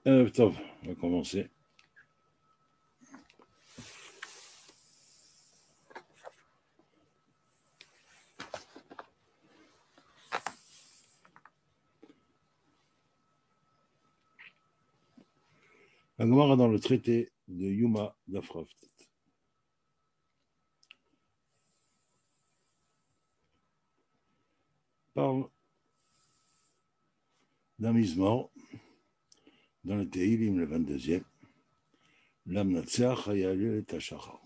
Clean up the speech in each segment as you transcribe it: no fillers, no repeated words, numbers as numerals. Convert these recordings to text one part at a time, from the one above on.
Tov, on va commencer. La Gemara dans le traité de Yuma d'Afraft parle d'un mizmor dans le Tehillim, le 22e, L'Amnatseach Hayalel et Hashachar.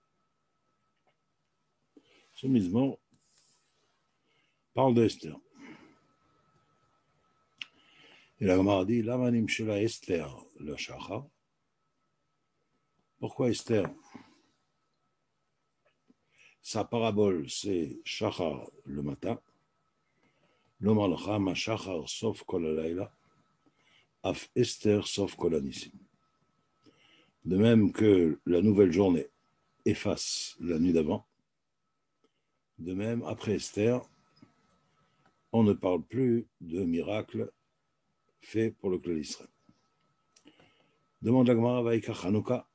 Ce mizmor parle d'Esther. Et la Gemara dit Lamanim Shela Esther le Shachar. Pourquoi Esther? Sa parabole, c'est Shachar le matin. Lomar Lacha Ma Shachar Sof Kol Halayla. Af Esther Sof Kol Hanissim. De même que la nouvelle journée efface la nuit d'avant, de même, après Esther, on ne parle plus de miracles faits pour le clan d'Israël. Demande la Gemara, Vaïka Chanouka.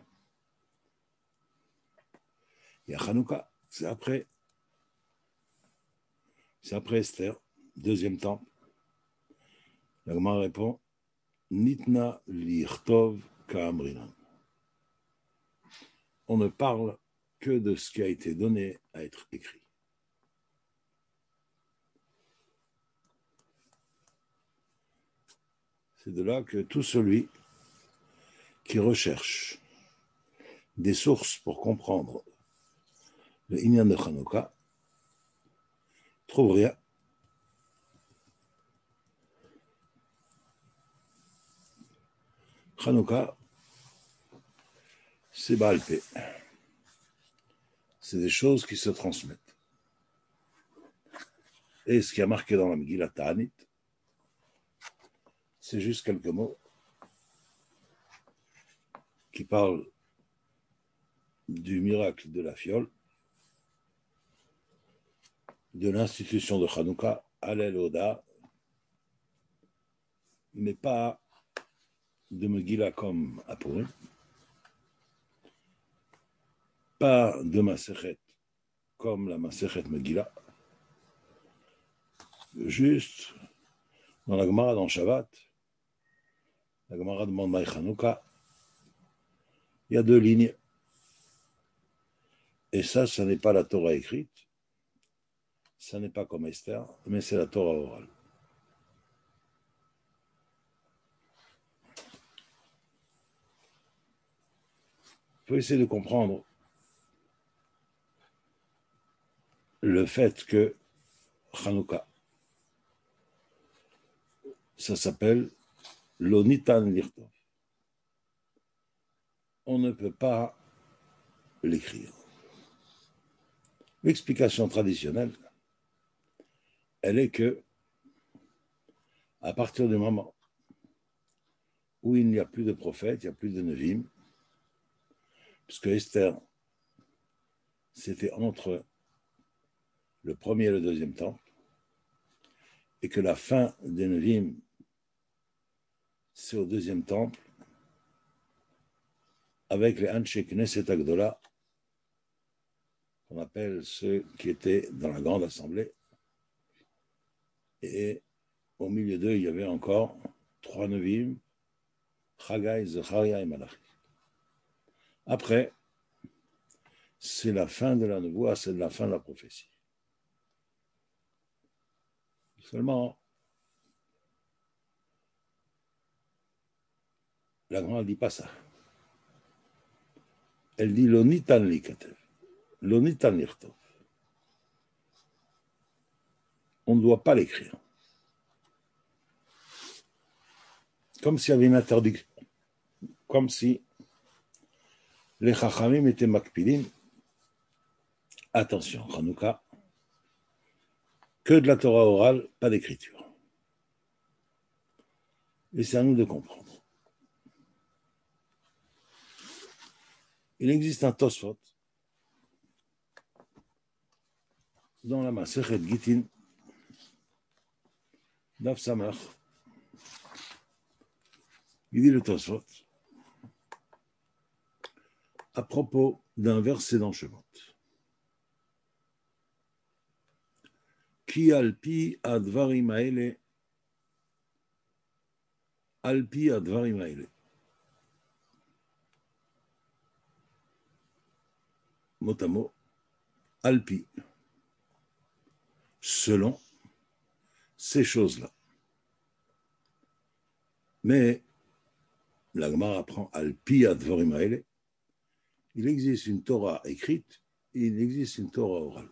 Il y a Chanouka, c'est après Esther, deuxième temple. La Gemara répond, Nitna lichtov ka'amrinan. On ne parle que de ce qui a été donné à être écrit. C'est de là que tout celui qui recherche des sources pour comprendre le Inyan de Chanouka trouve rien. Chanouka, c'est Baal Pé. C'est des choses qui se transmettent. Et ce qui a marqué dans la Megillah Ta'anit, c'est juste quelques mots qui parlent du miracle de la fiole, de l'institution de Chanouka, Halel Oda, mais pas de Megillah comme à Purim, pas de Masechet comme la Masechet Megillah, juste dans la Gemara dans Shabbat, la Gemara demande Maï Chanouka, il y a deux lignes, et ça n'est pas la Torah écrite, ça n'est pas comme Esther, mais c'est la Torah orale. Il faut essayer de comprendre le fait que Chanouka, ça s'appelle l'Onitan Lirtov. On ne peut pas l'écrire. L'explication traditionnelle, elle est que, à partir du moment où il n'y a plus de prophètes, il n'y a plus de Nevim, puisque Esther, c'était entre le premier et le deuxième temple, et que la fin des Nevim, c'est au deuxième temple, avec les Anshe Knesset Agdola, qu'on appelle ceux qui étaient dans la grande assemblée, et au milieu d'eux, il y avait encore trois Nevim, Chagai, Zecharia et Malachi. Après, c'est la fin de la Nevoie, c'est la fin de la prophétie. Seulement, la Gemara ne dit pas ça. Elle dit l'onitan likatev, l'onitan lirtov. On ne doit pas l'écrire. Comme s'il y avait une interdiction. Comme si les chachamim étaient makpidim. Attention, Chanouka, que de la Torah orale, pas d'écriture. Et c'est à nous de comprendre. Il existe un Tosfot dans la Masechet Gittin, Daf Samach, Il dit le Tosfot, à propos d'un verset dans Shemot. Ki alpi advarim haele, alpi advarim haele. Mot à mot, alpi, selon ces choses-là. Mais la Gemara apprend alpi advarim haele. Il existe une Torah écrite et il existe une Torah orale.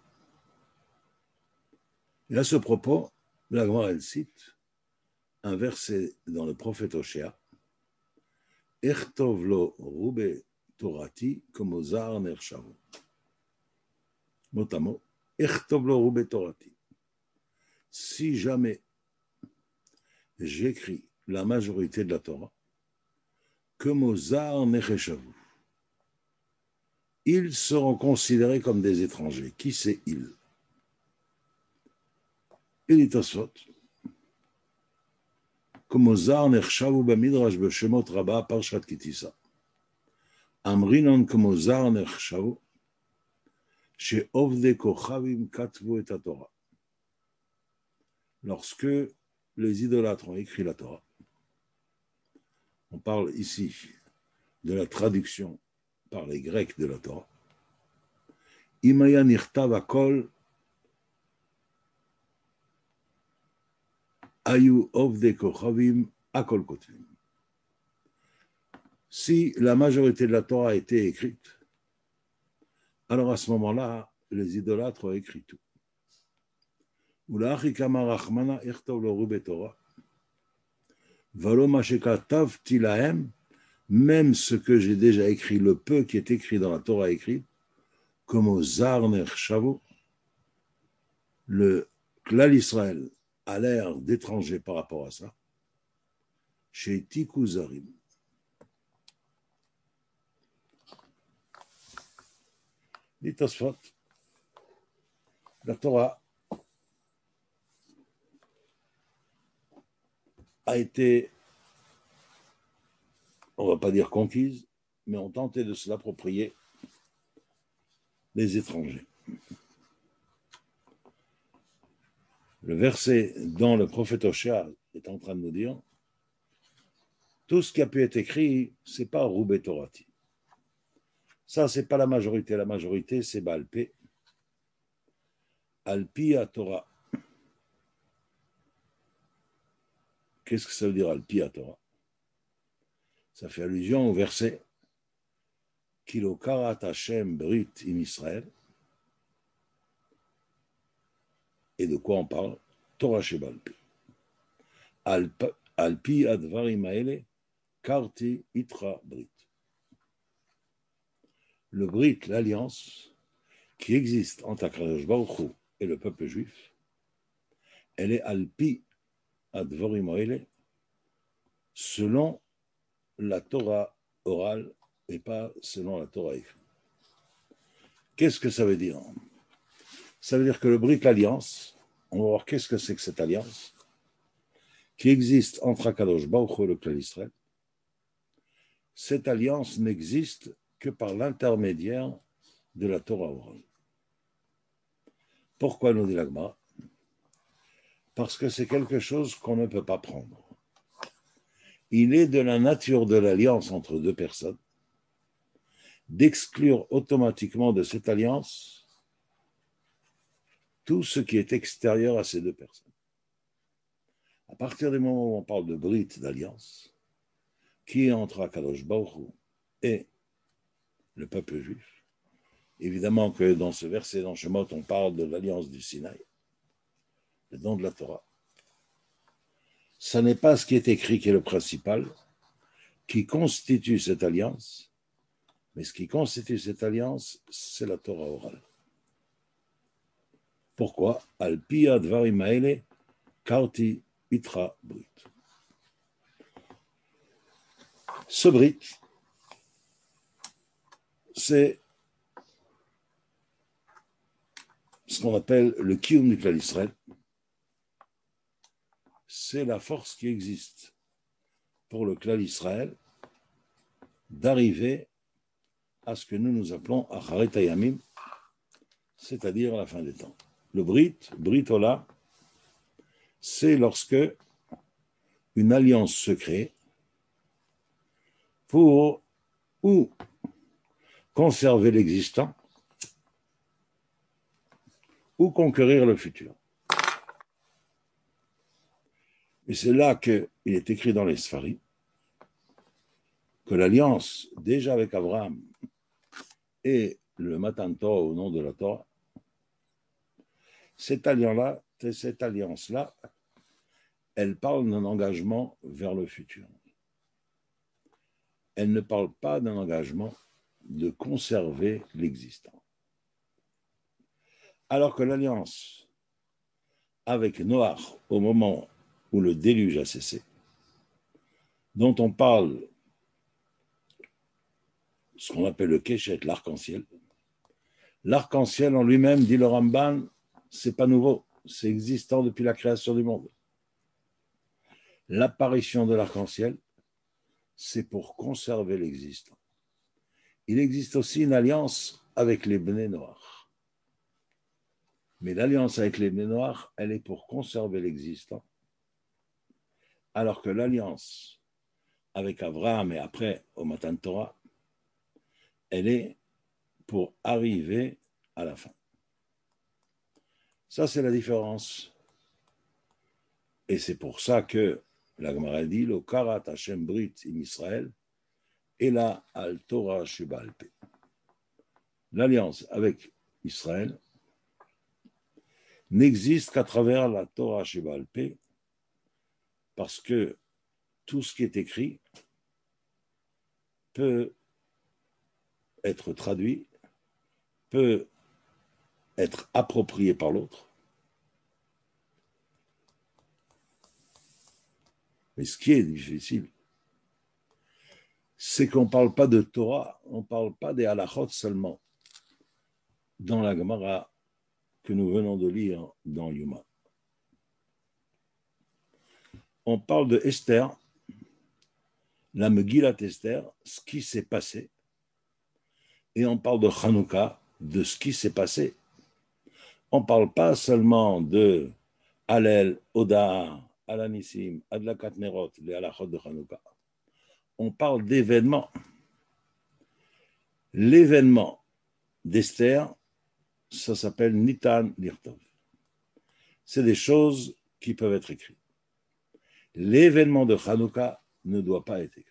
Et à ce propos, la Gemara elle cite un verset dans le prophète Hoshea, Echtov lo rube torati komozar nershavu. Mot à mot, Echtov lo rube torati. Si jamais j'écris la majorité de la Torah, komozar nershavu, ils seront considérés comme des étrangers. Qui c'est ils? Il dit Tosfot, Komozar nechshavu bamidrash b'shemot rabba parshat kitisa. Amrinon komozar nechshavu she'ovdei kochavim katvu et Torah. Lorsque les idolâtres ont écrit la Torah, on parle ici de la traduction par les Grecs de la Torah. Imaya nirtav akol ayu ovdei kochavim akol kotvim. Si la majorité de la Torah a été écrite, alors à ce moment-là, les idolâtres ont écrit tout. Même ce que j'ai déjà écrit, le peu qui est écrit dans la Torah écrite, comme au Zarner Shavo, le Klal Israël a l'air d'étranger par rapport à ça, chez Tikuzarim. Dit Tosfot, la Torah a été, on ne va pas dire conquise, mais on tentait de se l'approprier des étrangers. Le verset dont le prophète Hoshea est en train de nous dire, tout ce qui a pu être écrit, c'est pas Roubé Torati. Ça, c'est pas la majorité, c'est Balpé. Alpi à Torah. Qu'est-ce que ça veut dire Alpi à Torah? Ça fait allusion au verset Kilo karat Hashem brit in Israël. Et de quoi on parle? Torah Shebalpi. Alpi advarim haele karti itra brit. Le brit, l'alliance qui existe entre Akadosh Baruch Hu et le peuple juif, elle est alpi advarim haele selon la Torah orale et pas selon la Torah écrite. Qu'est-ce que ça veut dire? Ça veut dire que le brit, l'alliance, on va voir qu'est-ce que c'est que cette alliance qui existe entre Akadosh Baruch Hu et le Klal Israël. Cette alliance n'existe que par l'intermédiaire de la Torah orale. Pourquoi nous dit la Gemara? Parce que c'est quelque chose qu'on ne peut pas prendre. Il est de la nature de l'alliance entre deux personnes d'exclure automatiquement de cette alliance tout ce qui est extérieur à ces deux personnes. À partir du moment où on parle de brit, d'alliance, qui est entre Akadosh Baruch Hu et le peuple juif, évidemment que dans ce verset, dans Shemot, on parle de l'alliance du Sinaï, le don de la Torah. Ce n'est pas ce qui est écrit qui est le principal, qui constitue cette alliance, mais ce qui constitue cette alliance, c'est la Torah orale. Pourquoi? Alpi advarim haele karti itra brit. Ce brit, c'est ce qu'on appelle le kiyum du Klal Israël. C'est la force qui existe pour le clan Israël d'arriver à ce que nous appelons Acharet Hayamim, c'est-à-dire à la fin des temps. Le Brit Ola, c'est lorsque une alliance se crée pour ou conserver l'existant ou conquérir le futur. Et c'est là qu'il est écrit dans les Sfarim que l'alliance, déjà avec Abraham et le Matan Torah au nom de la Torah, cette alliance-là, elle parle d'un engagement vers le futur. Elle ne parle pas d'un engagement de conserver l'existant. Alors que l'alliance avec Noach, au moment où le déluge a cessé, dont on parle ce qu'on appelle le Keshet, l'arc-en-ciel. L'arc-en-ciel en lui-même, dit le Ramban, c'est pas nouveau, c'est existant depuis la création du monde. L'apparition de l'arc-en-ciel, c'est pour conserver l'existant. Il existe aussi une alliance avec les Bnei Noach. Mais l'alliance avec les Bnei Noach, elle est pour conserver l'existant. Alors que l'alliance avec Abraham et après au Matan Torah, elle est pour arriver à la fin. Ça, c'est la différence. Et c'est pour ça que la Gemara dit Lo karat Hashem Brit im Israël et la al Torah Sheba'al Peh. L'alliance avec Israël n'existe qu'à travers la Torah Sheba'al Peh, parce que tout ce qui est écrit peut être traduit, peut être approprié par l'autre. Mais ce qui est difficile, c'est qu'on ne parle pas de Torah, on ne parle pas des halachot seulement dans la Gemara que nous venons de lire dans Yuma. On parle de Esther, la Megillat Esther, ce qui s'est passé, et on parle de Hanouka, de ce qui s'est passé. On ne parle pas seulement de Hallel, Oda, Alanissim, Adlakat Nerot, les halachot de Hanouka. On parle d'événements. L'événement d'Esther, ça s'appelle Nitan Lirtov. C'est des choses qui peuvent être écrites. L'événement de Hanouka ne doit pas être écrit.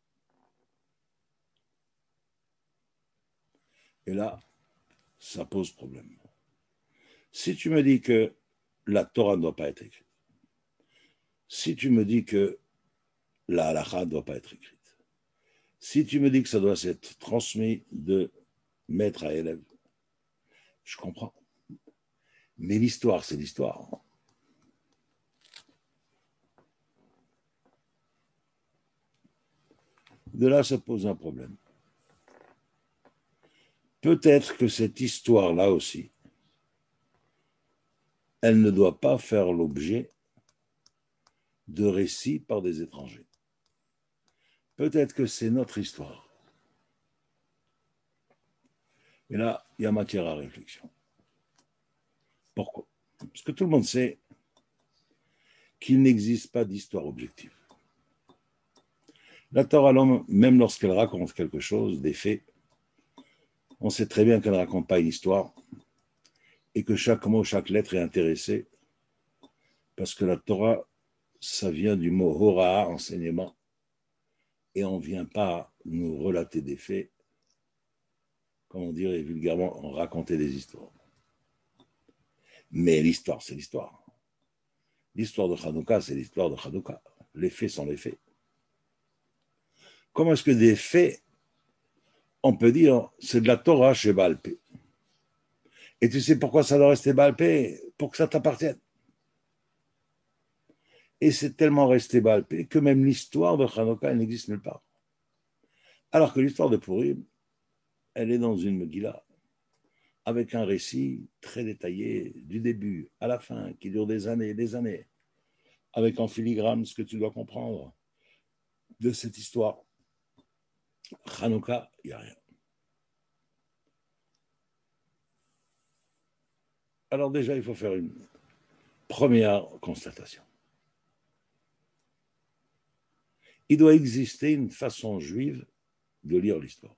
Et là, ça pose problème. Si tu me dis que la Torah ne doit pas être écrite, si tu me dis que la halakha ne doit pas être écrite, si tu me dis que ça doit être transmis de maître à élève, je comprends. Mais l'histoire, c'est l'histoire. De là se pose un problème. Peut-être que cette histoire-là aussi, elle ne doit pas faire l'objet de récits par des étrangers. Peut-être que c'est notre histoire. Et là, il y a matière à réflexion. Pourquoi? Parce que tout le monde sait qu'il n'existe pas d'histoire objective. La Torah, même lorsqu'elle raconte quelque chose, des faits, on sait très bien qu'elle ne raconte pas une histoire et que chaque mot, chaque lettre est intéressée, parce que la Torah, ça vient du mot hora, enseignement, et on ne vient pas nous relater des faits, comme on dirait vulgairement, on racontait des histoires. Mais l'histoire, c'est l'histoire. L'histoire de Hanouka, c'est l'histoire de Hanouka. Les faits sont les faits. Comment est-ce que des faits, on peut dire, c'est de la Torah chez Baal Pé? Et tu sais pourquoi ça doit rester Baal Pé? Pour que ça t'appartienne. Et c'est tellement resté Baal Pé que même l'histoire de Hanouka, elle n'existe nulle part. Alors que l'histoire de Purim, elle est dans une Megillah, avec un récit très détaillé, du début à la fin, qui dure des années et des années, avec en filigrane ce que tu dois comprendre, de cette histoire, Hanouka, il n'y a rien. Alors déjà, il faut faire une première constatation. Il doit exister une façon juive de lire l'histoire.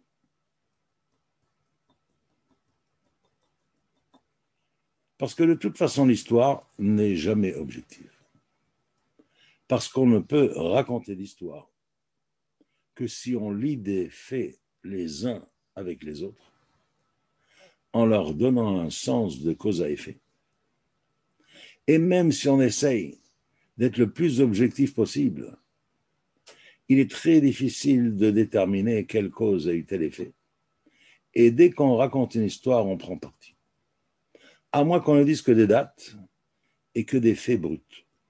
Parce que de toute façon, l'histoire n'est jamais objective. Parce qu'on ne peut raconter l'histoire que si on lit des faits les uns avec les autres, en leur donnant un sens de cause à effet. Et même si on essaye d'être le plus objectif possible, il est très difficile de déterminer quelle cause a eu tel effet. Et dès qu'on raconte une histoire, on prend parti. À moins qu'on ne dise que des dates et que des faits bruts.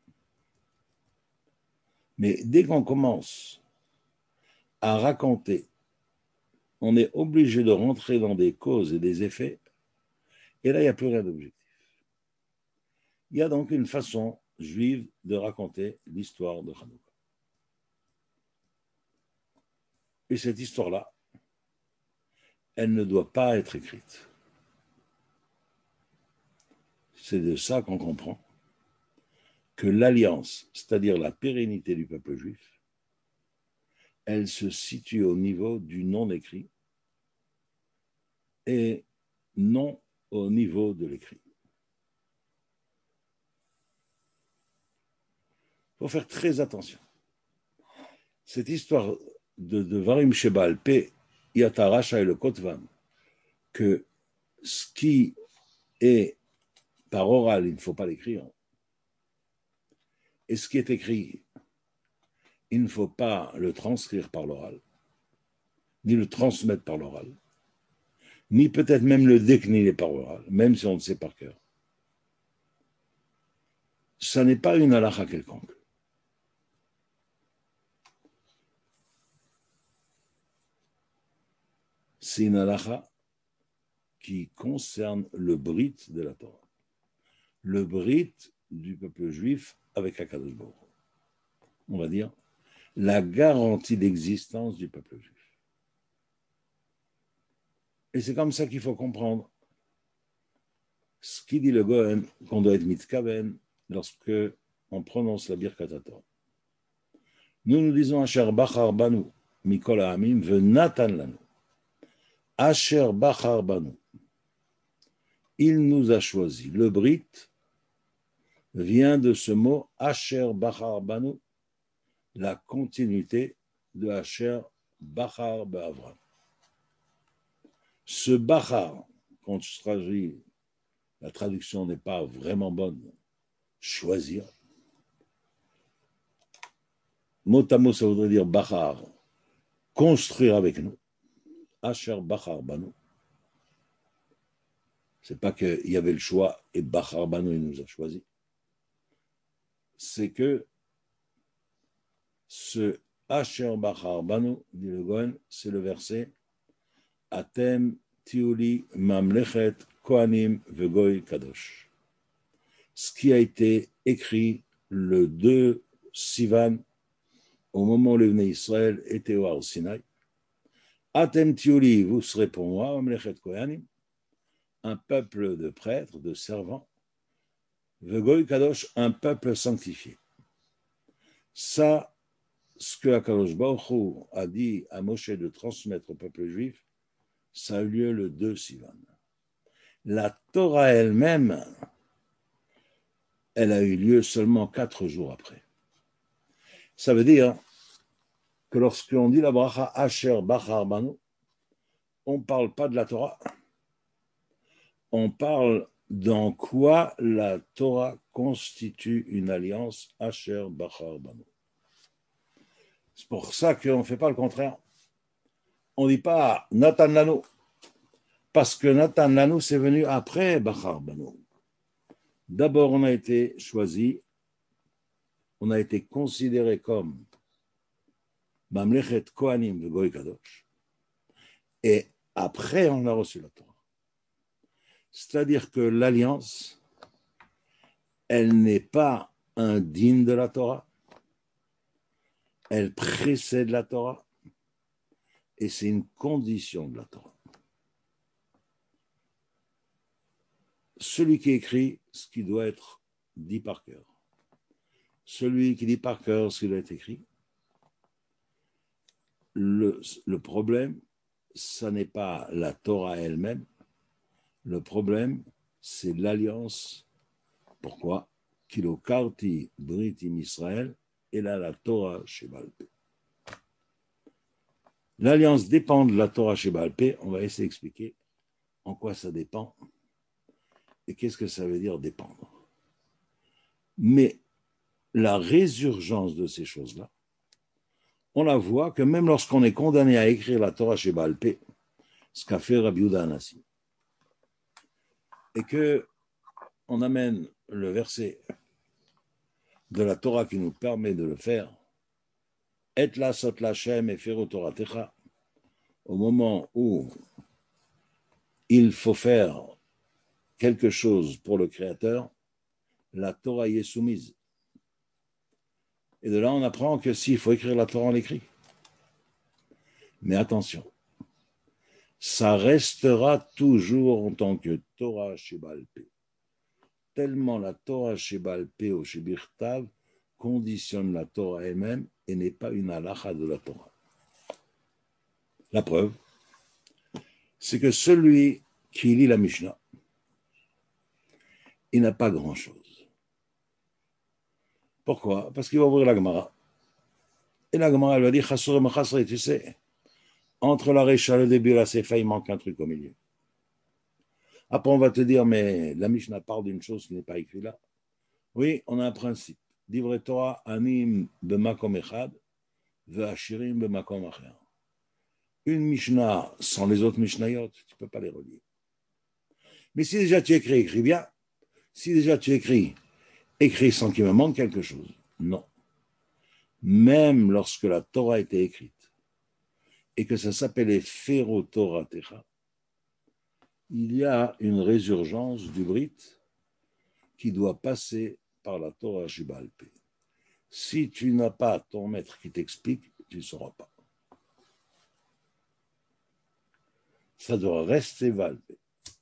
Mais dès qu'on commence à raconter, on est obligé de rentrer dans des causes et des effets, et là, il n'y a plus rien d'objectif. Il y a donc une façon juive de raconter l'histoire de Hanouka. Et cette histoire-là, elle ne doit pas être écrite. C'est de ça qu'on comprend que l'alliance, c'est-à-dire la pérennité du peuple juif, elle se situe au niveau du non-écrit et non au niveau de l'écrit. Il faut faire très attention. Cette histoire de Varim Shebal P, Yatarasha et le Kotvan, que ce qui est par oral, il ne faut pas l'écrire, et ce qui est écrit, il ne faut pas le transcrire par l'oral, ni le transmettre par l'oral, ni peut-être même le décliner par oral, même si on le sait par cœur. Ça n'est pas une halakha quelconque. C'est une halakha qui concerne le brit de la Torah. Le brit du peuple juif avec Akadosh Baruch Hu. On va dire la garantie d'existence du peuple juif. Et c'est comme ça qu'il faut comprendre ce qui dit le Gohen qu'on doit être mitkaven lorsque on prononce la Birkat Torah. Nous disons Asher Bachar Banu Mikol Ha'amim Venatan Lanu. Asher Bachar Banu. Il nous a choisi. Le brit vient de ce mot Asher Bachar Banu, la continuité de Asher Bachar Be'Avram. Ce Bachar, quand je traduis, la traduction n'est pas vraiment bonne, choisir. Mot à mot, ça voudrait dire Bachar, construire avec nous. Asher Bachar Banu. C'est pas qu'il y avait le choix et Bachar Banu il nous a choisi. C'est que ce Asher Bachar Banu, dit le Gohen, c'est le verset Atem Tiuli Mamlechet Kohanim Vegoy Kadosh. Ce qui a été écrit le 2 Sivan, au moment où les Bnei Israël étaient au Sinaï. Atem Tiuli, vous serez pour moi, Mamlechet Kohanim, un peuple de prêtres, de servants, Vegoy Kadosh, un peuple sanctifié. Ça, ce que Akadosh Baruch Hu a dit à Moshe de transmettre au peuple juif, ça a eu lieu le 2 Sivan. La Torah elle-même, elle a eu lieu seulement 4 jours après. Ça veut dire que lorsqu'on dit la bracha Asher Bachar Banu, on ne parle pas de la Torah, on parle dans quoi la Torah constitue une alliance Asher Bachar Banu. C'est pour ça qu'on ne fait pas le contraire. On ne dit pas Natan Lanu, parce que Natan Lanu, c'est venu après Bachar Banu. D'abord, on a été choisi, on a été considéré comme Mamlechet Kohanim de Goy Kadosh, et après, on a reçu la Torah. C'est-à-dire que l'alliance, elle n'est pas un digne de la Torah, elle précède la Torah et c'est une condition de la Torah. Celui qui écrit ce qui doit être dit par cœur, celui qui dit par cœur ce qui doit être écrit, le problème, ça n'est pas la Torah elle-même, le problème, c'est l'alliance. Pourquoi? Kilo karti britim Israël et là la Torah chez Balpé. L'alliance dépend de la Torah chez Balpé. On va essayer d'expliquer en quoi ça dépend et qu'est-ce que ça veut dire dépendre. Mais la résurgence de ces choses-là, on la voit que même lorsqu'on est condamné à écrire la Torah chez Balpé, ce qu'a fait Rabbi Yehuda Hanassi, et qu'on amène le verset de la Torah qui nous permet de le faire, et la sot lachem et faire Torah techa, au moment où il faut faire quelque chose pour le Créateur, la Torah y est soumise. Et de là, on apprend que s'il faut écrire la Torah, on l'écrit. Mais attention, ça restera toujours en tant que Torah chez Balpé. Tellement la Torah chez Balpé ou chez Birtav conditionne la Torah elle-même et n'est pas une halacha de la Torah. La preuve, c'est que celui qui lit la Mishnah, il n'a pas grand-chose. Pourquoi? Parce qu'il va ouvrir la Gemara. Et la Gemara, elle va dire, Chassur Machasre, tu sais, entre la Récha et le début de la Sefa, il manque un truc au milieu. Après, on va te dire, mais la Mishnah parle d'une chose qui n'est pas écrite là. Oui, on a un principe. Divrei Torah, anim b'makom echad, ve'ashirim b'makom acher. Une Mishnah sans les autres Mishnayot, tu ne peux pas les relier. Mais si déjà tu écris bien. Si déjà tu écris sans qu'il me manque quelque chose. Non. Même lorsque la Torah était écrite et que ça s'appelait Fero Torah Techa, il y a une résurgence du Brit qui doit passer par la Torah Sheba'al Peh. Si tu n'as pas ton maître qui t'explique, tu ne sauras pas. Ça doit rester Baal Peh.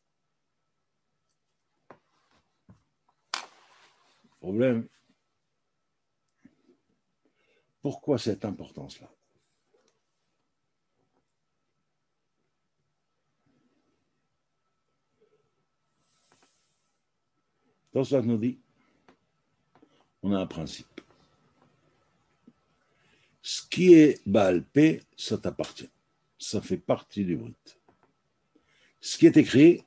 Problème. Pourquoi cette importance-là? Tosfot nous dit, on a un principe. Ce qui est Baal Peh, ça t'appartient. Ça fait partie du Brit. Ce qui est écrit,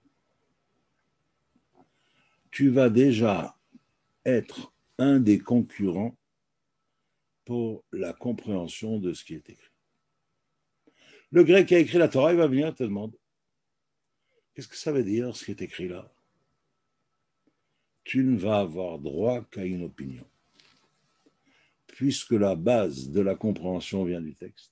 tu vas déjà être un des concurrents pour la compréhension de ce qui est écrit. Le grec qui a écrit la Torah, il va venir et te demander, qu'est-ce que ça veut dire ce qui est écrit là? Tu ne vas avoir droit qu'à une opinion. Puisque la base de la compréhension vient du texte,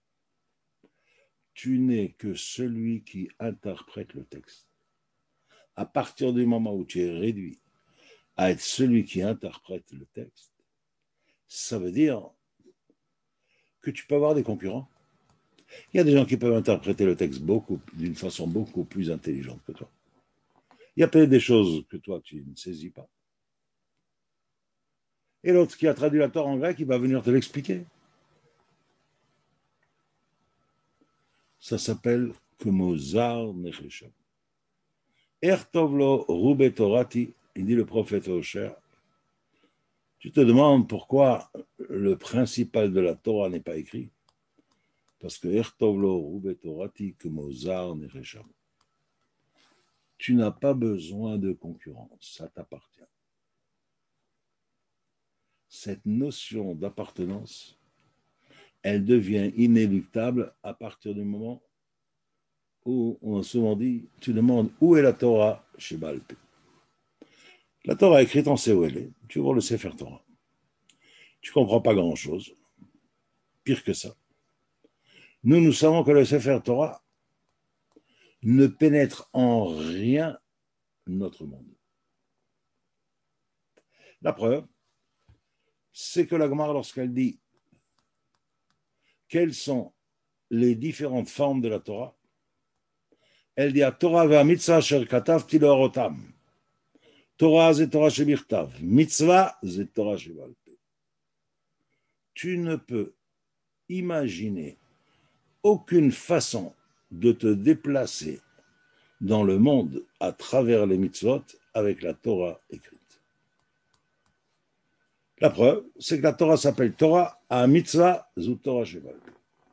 tu n'es que celui qui interprète le texte. À partir du moment où tu es réduit à être celui qui interprète le texte, ça veut dire que tu peux avoir des concurrents. Il y a des gens qui peuvent interpréter le texte d'une façon beaucoup plus intelligente que toi. Il y a peut-être des choses que toi, tu ne saisis pas. Et l'autre qui a traduit la Torah en grec, il va venir te l'expliquer. Ça s'appelle Kemozar Nechesham. Ertovlo Rube Torati, il dit le prophète Osher. Tu te demandes pourquoi le principal de la Torah n'est pas écrit. Parce que Ertovlo Rube Torati Kemozar Nechesham. Tu n'as pas besoin de concurrence, ça t'appartient. Cette notion d'appartenance, elle devient inéluctable à partir du moment où on souvent dit, tu demandes où est la Torah chez Baal Peh. La Torah est écrite, on sait où elle est. Tu vois le Sefer Torah. Tu ne comprends pas grand-chose. Pire que ça. Nous savons que le Sefer Torah ne pénètre en rien notre monde. La preuve, c'est que la Gemara, lorsqu'elle dit quelles sont les différentes formes de la Torah. Elle dit Torah va mitzvah asher katavti le'orotam. Torah c'est Torah shebirtav. Mitzvah c'est Torah shebal peh. Tu ne peux imaginer aucune façon de te déplacer dans le monde à travers les mitzvot avec la Torah écrite. La preuve, c'est que la Torah s'appelle Torah à mitzvah zu Torah shebal peh.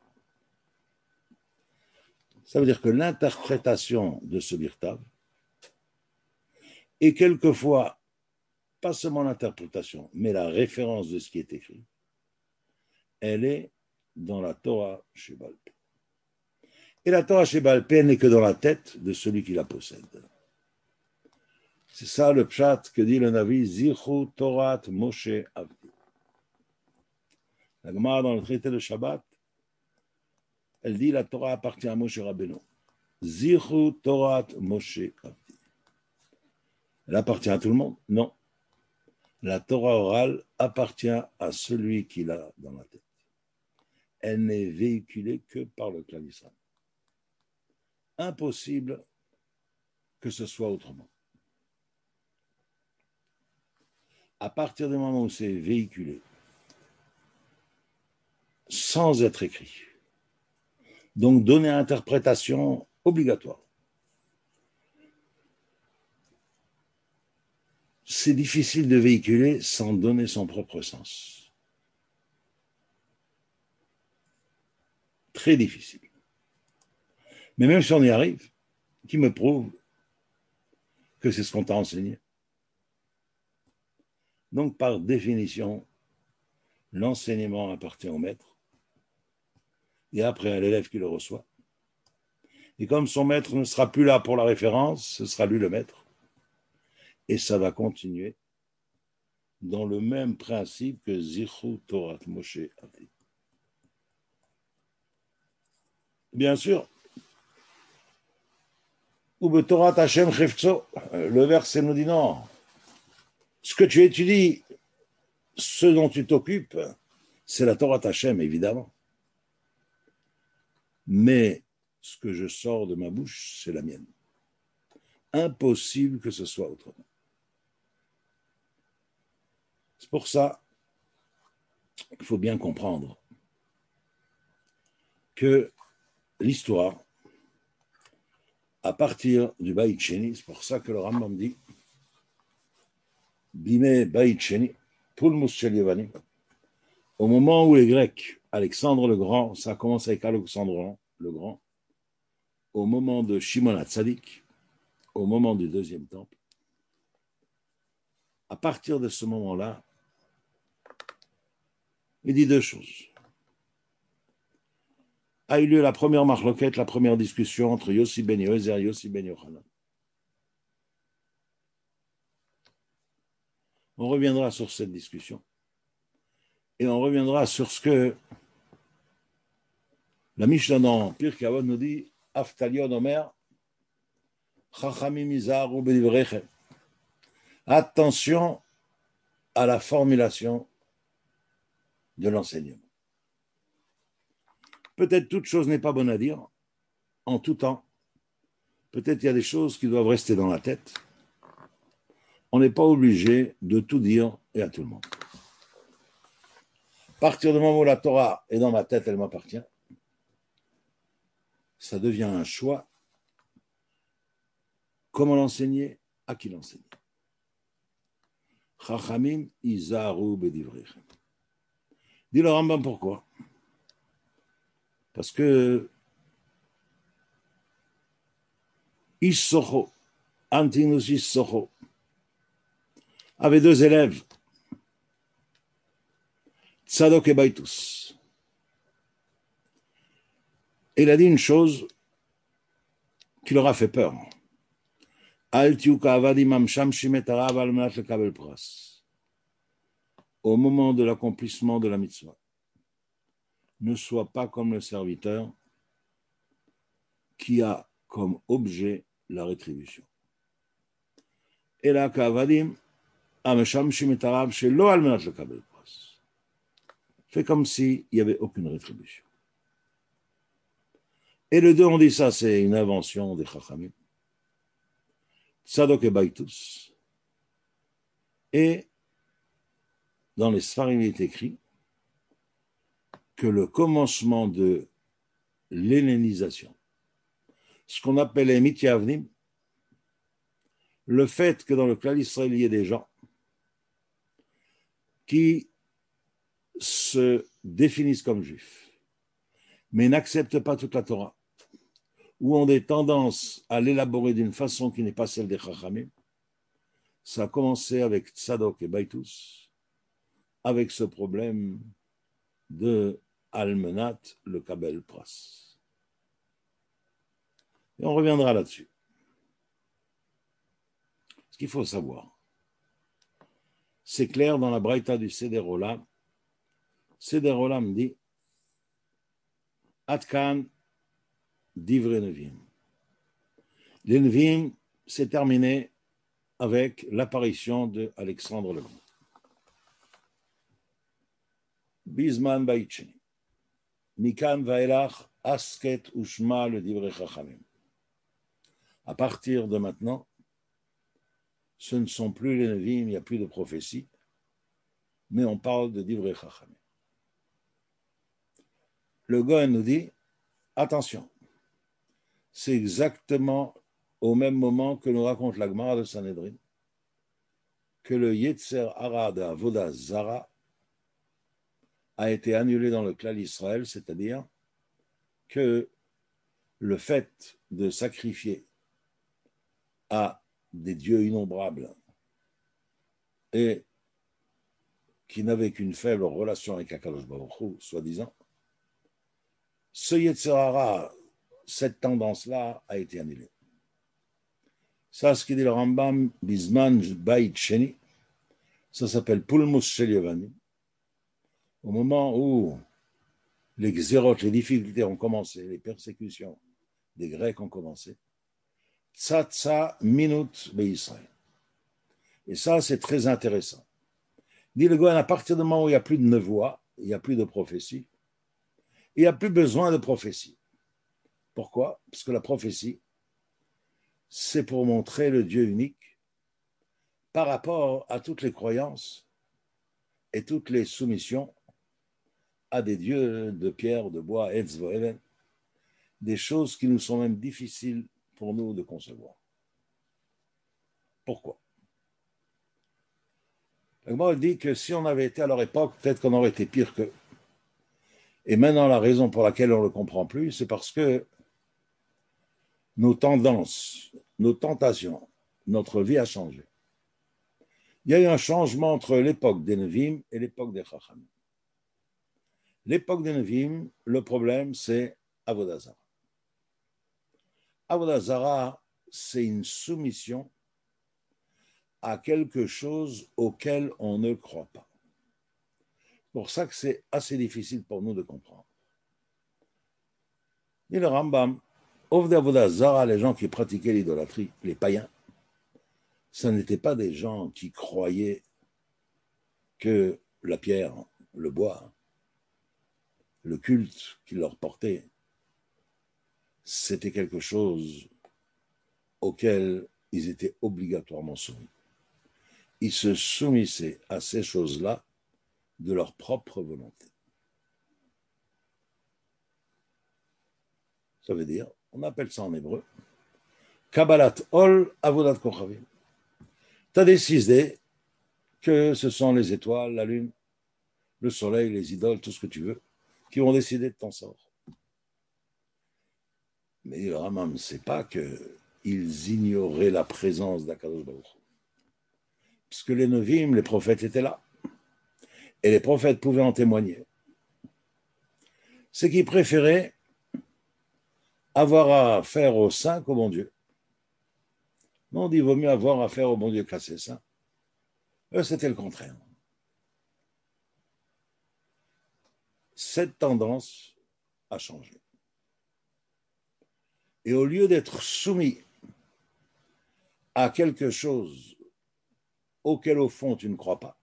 Ça veut dire que l'interprétation de ce birtav est quelquefois pas seulement l'interprétation, mais la référence de ce qui est écrit. Elle est dans la Torah shebal peh. Et la Torah shebal peh n'est que dans la tête de celui qui la possède. C'est ça le pshat que dit le Navi, Zichu Torat Moshe Avdi. La Gemara dans le traité de Shabbat, elle dit la Torah appartient à Moshe Rabbeinu. Zichu Torat Moshe Avdi. Elle appartient à tout le monde? Non. La Torah orale appartient à celui qui l'a dans la tête. Elle n'est véhiculée que par le clan d'Israël. Impossible que ce soit autrement. À partir du moment où c'est véhiculé, sans être écrit, donc donner interprétation obligatoire, c'est difficile de véhiculer sans donner son propre sens. Très difficile. Mais même si on y arrive, qui me prouve que c'est ce qu'on t'a enseigné? Donc, par définition, l'enseignement appartient au maître et après à l'élève qui le reçoit. Et comme son maître ne sera plus là pour la référence, ce sera lui le maître. Et ça va continuer dans le même principe que Zichu Torat Moshe Avdi. Bien sûr, ou Betorat Hashem Chefzo, le verset nous dit non. Ce que tu étudies, ce dont tu t'occupes, c'est la Torah Hashem, évidemment. Mais ce que je sors de ma bouche, c'est la mienne. Impossible que ce soit autrement. C'est pour ça qu'il faut bien comprendre que l'histoire, à partir du Baït Sheni, c'est pour ça que le Rambam dit Bimé Baït Sheni, Pulmus Shel Yevani, au moment où les Grecs, Alexandre le Grand, ça commence avec Alexandre le Grand, au moment de Shimon HaTzadik, au moment du deuxième temple, à partir de ce moment-là, il dit deux choses. A eu lieu la première marloquette, la première discussion entre Yossi ben Yoézer et Yossi ben Yochanan. On reviendra sur cette discussion et on reviendra sur ce que la Mishnah dans Pirkei Avot nous dit Aftalion Omer Chachamim Izaharu B'divrechem. Attention à la formulation de l'enseignement. Peut-être toute chose n'est pas bonne à dire en tout temps. Peut-être il y a des choses qui doivent rester dans la tête. On n'est pas obligé de tout dire et à tout le monde. À partir du moment où la Torah est dans ma tête, elle m'appartient. Ça devient un choix. Comment l'enseigner? À qui l'enseigner? Chachamim Izaharu B'divrechem. Dit le Rambam pourquoi? Parce que Issocho, Antinus Issocho, avait deux élèves, Tzadok et Baitus. Et il a dit une chose qui leur a fait peur. Au moment de l'accomplissement de la mitzvah, ne sois pas comme le serviteur qui a comme objet la rétribution. Et là, fais comme s'il n'y avait aucune rétribution. Et le deux, on dit ça, c'est une invention des Chachamim. Tzadok et Baitus. Et dans les Sfarim, il est écrit que le commencement de l'hellénisation, ce qu'on appelle les Mityavnim, le fait que dans le clan Israël, il y ait des gens qui se définissent comme juifs, mais n'acceptent pas toute la Torah, ou ont des tendances à l'élaborer d'une façon qui n'est pas celle des Chachamim, ça a commencé avec Tzadok et Baitus, avec ce problème de Almenat, le Kabel Pras. Et on reviendra là-dessus. Ce qu'il faut savoir, c'est clair dans la Braïta du Seder Olam. Seder Olam dit Atkan Divre Nevim. Les Nevim, c'est terminé avec l'apparition d'Alexandre le Grand. Bisman Baïtcheni. Nikan Vaelach Asket Ushma le Divre Chachamim. À partir de maintenant, ce ne sont plus les Nevim, il n'y a plus de prophétie, mais on parle de Divrei Chachamim. Le Gohen nous dit, attention, c'est exactement au même moment que nous raconte la Gemara de Sanhedrin, que le Yetzer Hara de Avodah Zara a été annulé dans le Klal Israël, c'est-à-dire que le fait de sacrifier à des dieux innombrables et qui n'avaient qu'une faible relation avec Akadosh Baruch Hu, soi-disant, ce Yetzer Hara, cette tendance-là a été annulée. Ça, ce qu'il dit le Rambam, Bisman Bait Sheni, ça s'appelle Pulmus Shel Yevani. Au moment où les xérotes, les difficultés ont commencé, les persécutions des Grecs ont commencé, Tzatza Minut Be'Israël. Et ça, c'est très intéressant. Dit le Gohen, à partir du moment où il n'y a plus de nevoie, il n'y a plus de prophétie, il n'y a plus besoin de prophétie. Pourquoi? Parce que la prophétie, c'est pour montrer le Dieu unique par rapport à toutes les croyances et toutes les soumissions à des dieux de pierre, de bois, Etz Vo'even, des choses qui nous sont même difficiles pour nous de concevoir. Pourquoi? Le Gemara dit que si on avait été à leur époque, peut-être qu'on aurait été pire qu'eux. Et maintenant, la raison pour laquelle on ne le comprend plus, c'est parce que nos tendances, nos tentations, notre vie a changé. Il y a eu un changement entre l'époque des Nevim et l'époque des Chachamim. L'époque des Nevim, le problème, c'est Avodah Zara. Avodah Zara, c'est une soumission à quelque chose auquel on ne croit pas. C'est pour ça que c'est assez difficile pour nous de comprendre. Et le Rambam, Ovdei Avodah Zara, les gens qui pratiquaient l'idolâtrie, les païens, ce n'étaient pas des gens qui croyaient que la pierre, le bois, le culte qu'ils leur portaient, c'était quelque chose auquel ils étaient obligatoirement soumis. Ils se soumissaient à ces choses-là de leur propre volonté. Ça veut dire, on appelle ça en hébreu, Kabbalat Ol Avodat Kochavim. Tu as décidé que ce sont les étoiles, la lune, le soleil, les idoles, tout ce que tu veux, qui vont décider de ton sort. Mais le Rambam ne sait pas qu'ils ignoraient la présence d'Akadosh Baruch Hu. Parce que les Novim, les prophètes étaient là. Et les prophètes pouvaient en témoigner. C'est qu'ils préféraient avoir affaire au saint qu'au bon Dieu. Non, on dit qu'il vaut mieux avoir affaire au bon Dieu qu'à ses saints. Eux, c'était le contraire. Cette tendance a changé. Et au lieu d'être soumis à quelque chose auquel, au fond, tu ne crois pas,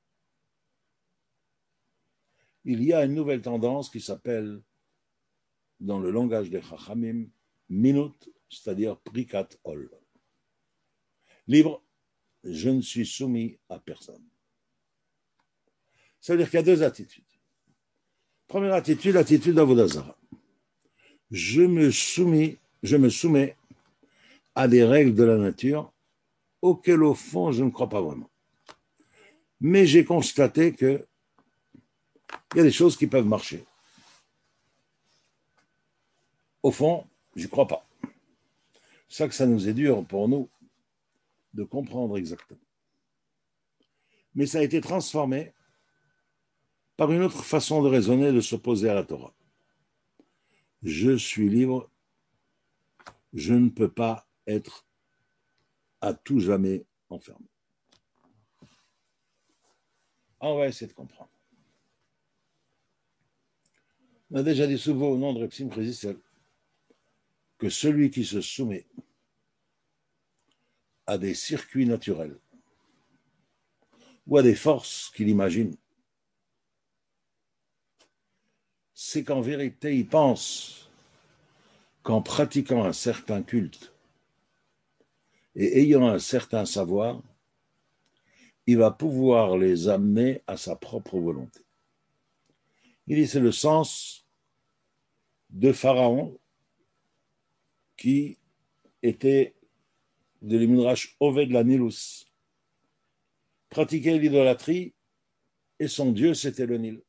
il y a une nouvelle tendance qui s'appelle dans le langage des Chachamim, minut, c'est-à-dire prikat ol. Libre, je ne suis soumis à personne. Ça veut dire qu'il y a deux attitudes. Première attitude, l'attitude d'Avodah Zarah. Je me soumets à des règles de la nature auxquelles, au fond, je ne crois pas vraiment. Mais j'ai constaté qu'il y a des choses qui peuvent marcher. Au fond, je n'y crois pas. C'est ça que ça nous est dur pour nous de comprendre exactement. Mais ça a été transformé par une autre façon de raisonner, de s'opposer à la Torah. Je suis libre, je ne peux pas être à tout jamais enfermé. On va essayer de comprendre. On a déjà dit souvent au nom de Reb Simcha Zissel que celui qui se soumet à des circuits naturels ou à des forces qu'il imagine, c'est qu'en vérité, il pense qu'en pratiquant un certain culte et ayant un certain savoir, il va pouvoir les amener à sa propre volonté. Il dit c'est le sens de Pharaon qui était de l'Midrash Oved la Nilus, pratiquait l'idolâtrie et son Dieu c'était le Nil.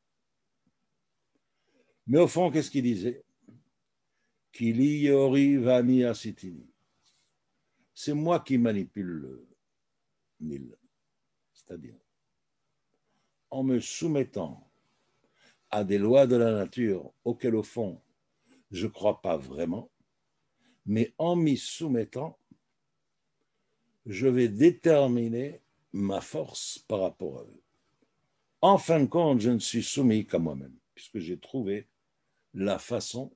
Mais au fond, qu'est-ce qu'il disait? Kili Yori Vani Asitini. C'est moi qui manipule le Nil. C'est-à-dire, en me soumettant à des lois de la nature auxquelles, au fond, je ne crois pas vraiment, mais en m'y soumettant, je vais déterminer ma force par rapport à eux. En fin de compte, je ne suis soumis qu'à moi-même, puisque j'ai trouvé la façon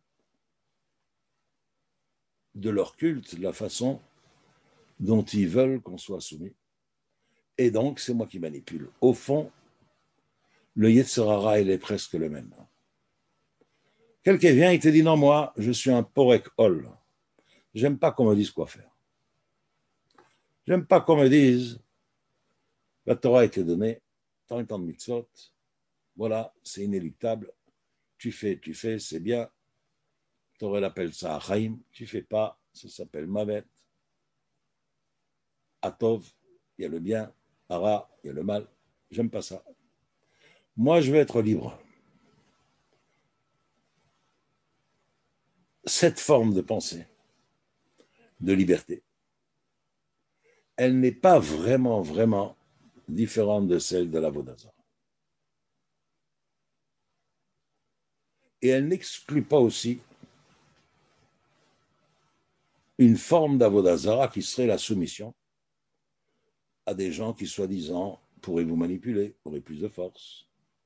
de leur culte, la façon dont ils veulent qu'on soit soumis. Et donc, c'est moi qui manipule. Au fond, le Yetzer Hara, il est presque le même. Quelqu'un vient, il te dit, non, moi, je suis un porek hol. J'aime pas qu'on me dise quoi faire. J'aime pas qu'on me dise, la Torah a été donnée, tant et tant de mitzvot, voilà, c'est inéluctable, tu fais, c'est bien. Torah appelle ça Achaim, tu fais pas, ça s'appelle Mavet. Atov, il y a le bien, Ara, il y a le mal. J'aime pas ça. Moi, je veux être libre. Cette forme de pensée, de liberté, elle n'est pas vraiment différente de celle de l'Avodah Zarah. Et elle n'exclut pas aussi une forme d'Avodah Zarah qui serait la soumission à des gens qui, soi-disant, pourraient vous manipuler, auraient plus de force.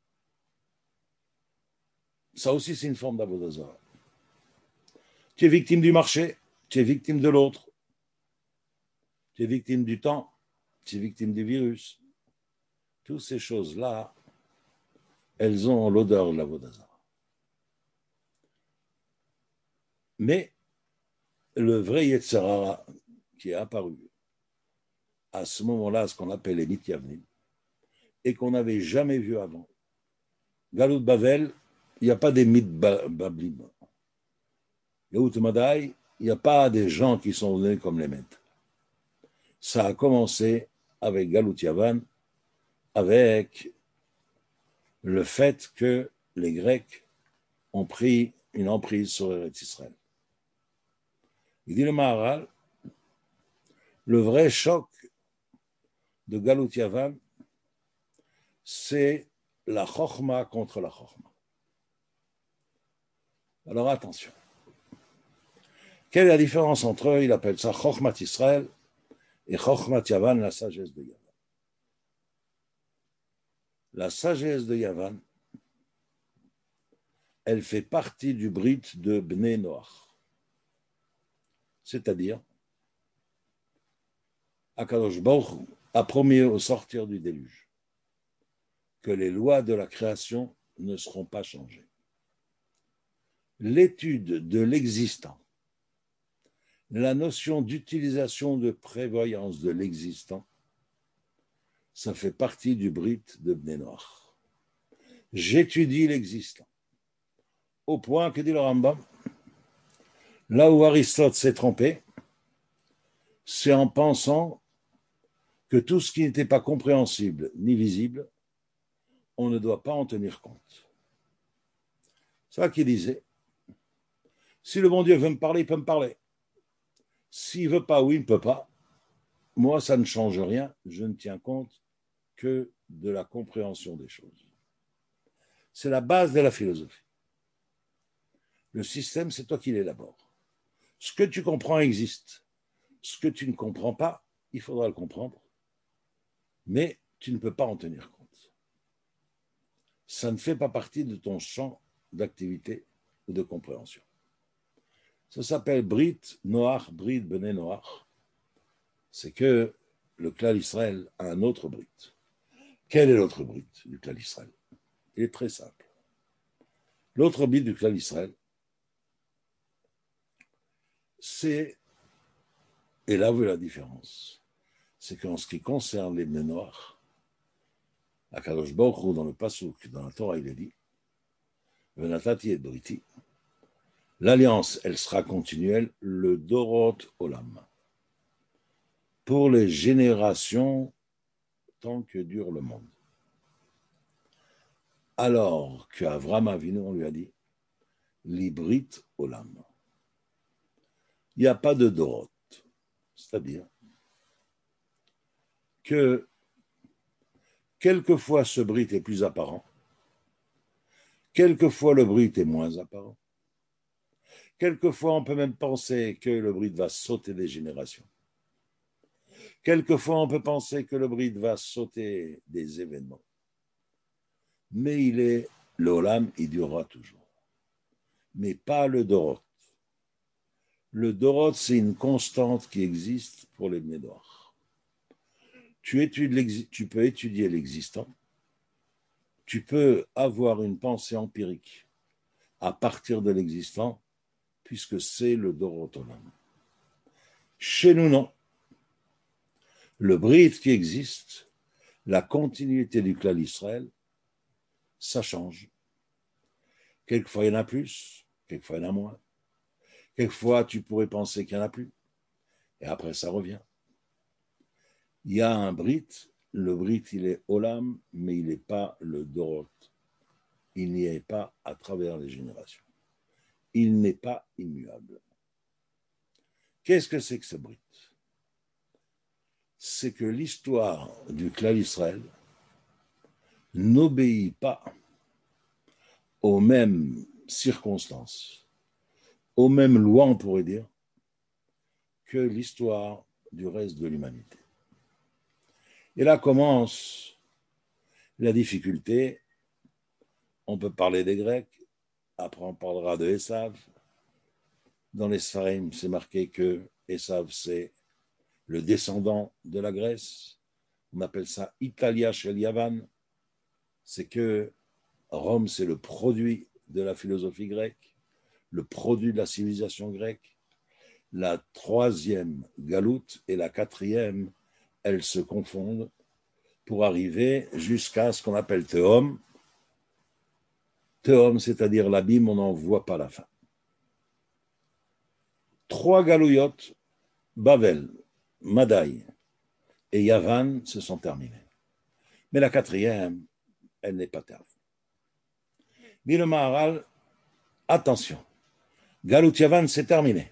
Ça aussi, c'est une forme d'Avodah Zarah. Tu es victime du marché, tu es victime de l'autre, tu es victime du temps, tu es victime du virus. Toutes ces choses-là, elles ont l'odeur de l'Avodah Zarah. Mais le vrai Yetzer Hara qui est apparu à ce moment-là, ce qu'on appelle les Mityavnim, et qu'on n'avait jamais vu avant. Galout Bavel, il n'y a pas des mythes bablim. Galout Madaï, il n'y a pas des gens qui sont venus comme les maîtres. Ça a commencé avec Galout Yavan, avec le fait que les Grecs ont pris une emprise sur Eretz Israël. Il dit le Maharal, le vrai choc de Galout Yavan, c'est la Chochma contre la Chochma. Alors attention. Quelle est la différence entre eux? Il appelle ça Chochmat Israël et Chochmat Yavan, la sagesse de Yavan. La sagesse de Yavan, elle fait partie du brit de Bnei Noach. C'est-à-dire, Akadosh Baruch Hu a promis au sortir du déluge que les lois de la création ne seront pas changées. l'étude de l'existant, la notion d'utilisation de prévoyance de l'existant, ça fait partie du Brit de Bnei Noach. J'étudie l'existant. Au point que dit le Rambam, là où Aristote s'est trompé, c'est en pensant que tout ce qui n'était pas compréhensible ni visible, on ne doit pas en tenir compte. C'est ça qu'il disait. Si le bon Dieu veut me parler, il peut me parler. S'il ne veut pas ou il ne peut pas, moi, ça ne change rien. Je ne tiens compte que de la compréhension des choses. C'est la base de la philosophie. Le système, c'est toi qui l'élabores. Ce que tu comprends existe. Ce que tu ne comprends pas, il faudra le comprendre. Mais tu ne peux pas en tenir compte. Ça ne fait pas partie de ton champ d'activité ou de compréhension. Ça s'appelle Brit Noach, Brit Bnei Noach. C'est que le Klal Israël a un autre Brit. Quel est l'autre Brit du Klal Israël? Il est très simple. L'autre Brit du Klal Israël, c'est, et là vous voyez la différence, c'est qu'en ce qui concerne les Bnei Noach, à Kadosh Baruch Hu, dans le Pasuk, dans la Torah, il est dit Venatati et Briti. L'alliance, elle sera continuelle, le Dorot Olam, pour les générations tant que dure le monde. Alors qu'Avram Avinu, on lui a dit Librit Olam. Il n'y a pas de Dorot, c'est-à-dire que quelquefois ce Brit est plus apparent, quelquefois le Brit est moins apparent. Quelquefois, on peut même penser que le Brit va sauter des générations. Quelquefois, on peut penser que le Brit va sauter des événements. Mais l'Olam, il durera toujours. Mais pas le Dorot. Le Dorot, c'est une constante qui existe pour les Bnei Noach. Tu peux étudier l'existant. Tu peux avoir une pensée empirique à partir de l'existant, puisque c'est le Dorot Olam. Chez nous, non. Le Brit qui existe, la continuité du Klal Israël, ça change. Quelquefois, il y en a plus, quelquefois, il y en a moins. Quelquefois, tu pourrais penser qu'il n'y en a plus, et après, ça revient. Il y a un Brit, le Brit, il est Olam, mais il n'est pas le Dorot. Il n'y est pas à travers les générations. Il n'est pas immuable. Qu'est-ce que c'est que ce Brit? C'est que l'histoire du Klal Israël n'obéit pas aux mêmes circonstances, aux mêmes lois, on pourrait dire, que l'histoire du reste de l'humanité. Et là commence la difficulté. On peut parler des Grecs, après on parlera de Esav. Dans les Sfarim, c'est marqué que Esav, c'est le descendant de la Grèce. On appelle ça Italia shel Yavan. C'est que Rome, c'est le produit de la philosophie grecque, le produit de la civilisation grecque. La troisième galoute et la quatrième, elles se confondent pour arriver jusqu'à ce qu'on appelle Théom. Théom, c'est-à-dire l'abîme, on n'en voit pas la fin. 3 galouillottes, Babel, Madaï et Yavan se sont terminées. Mais la quatrième, elle n'est pas terminée. Dit le Maharal, attention, Galout Yavan, c'est terminé.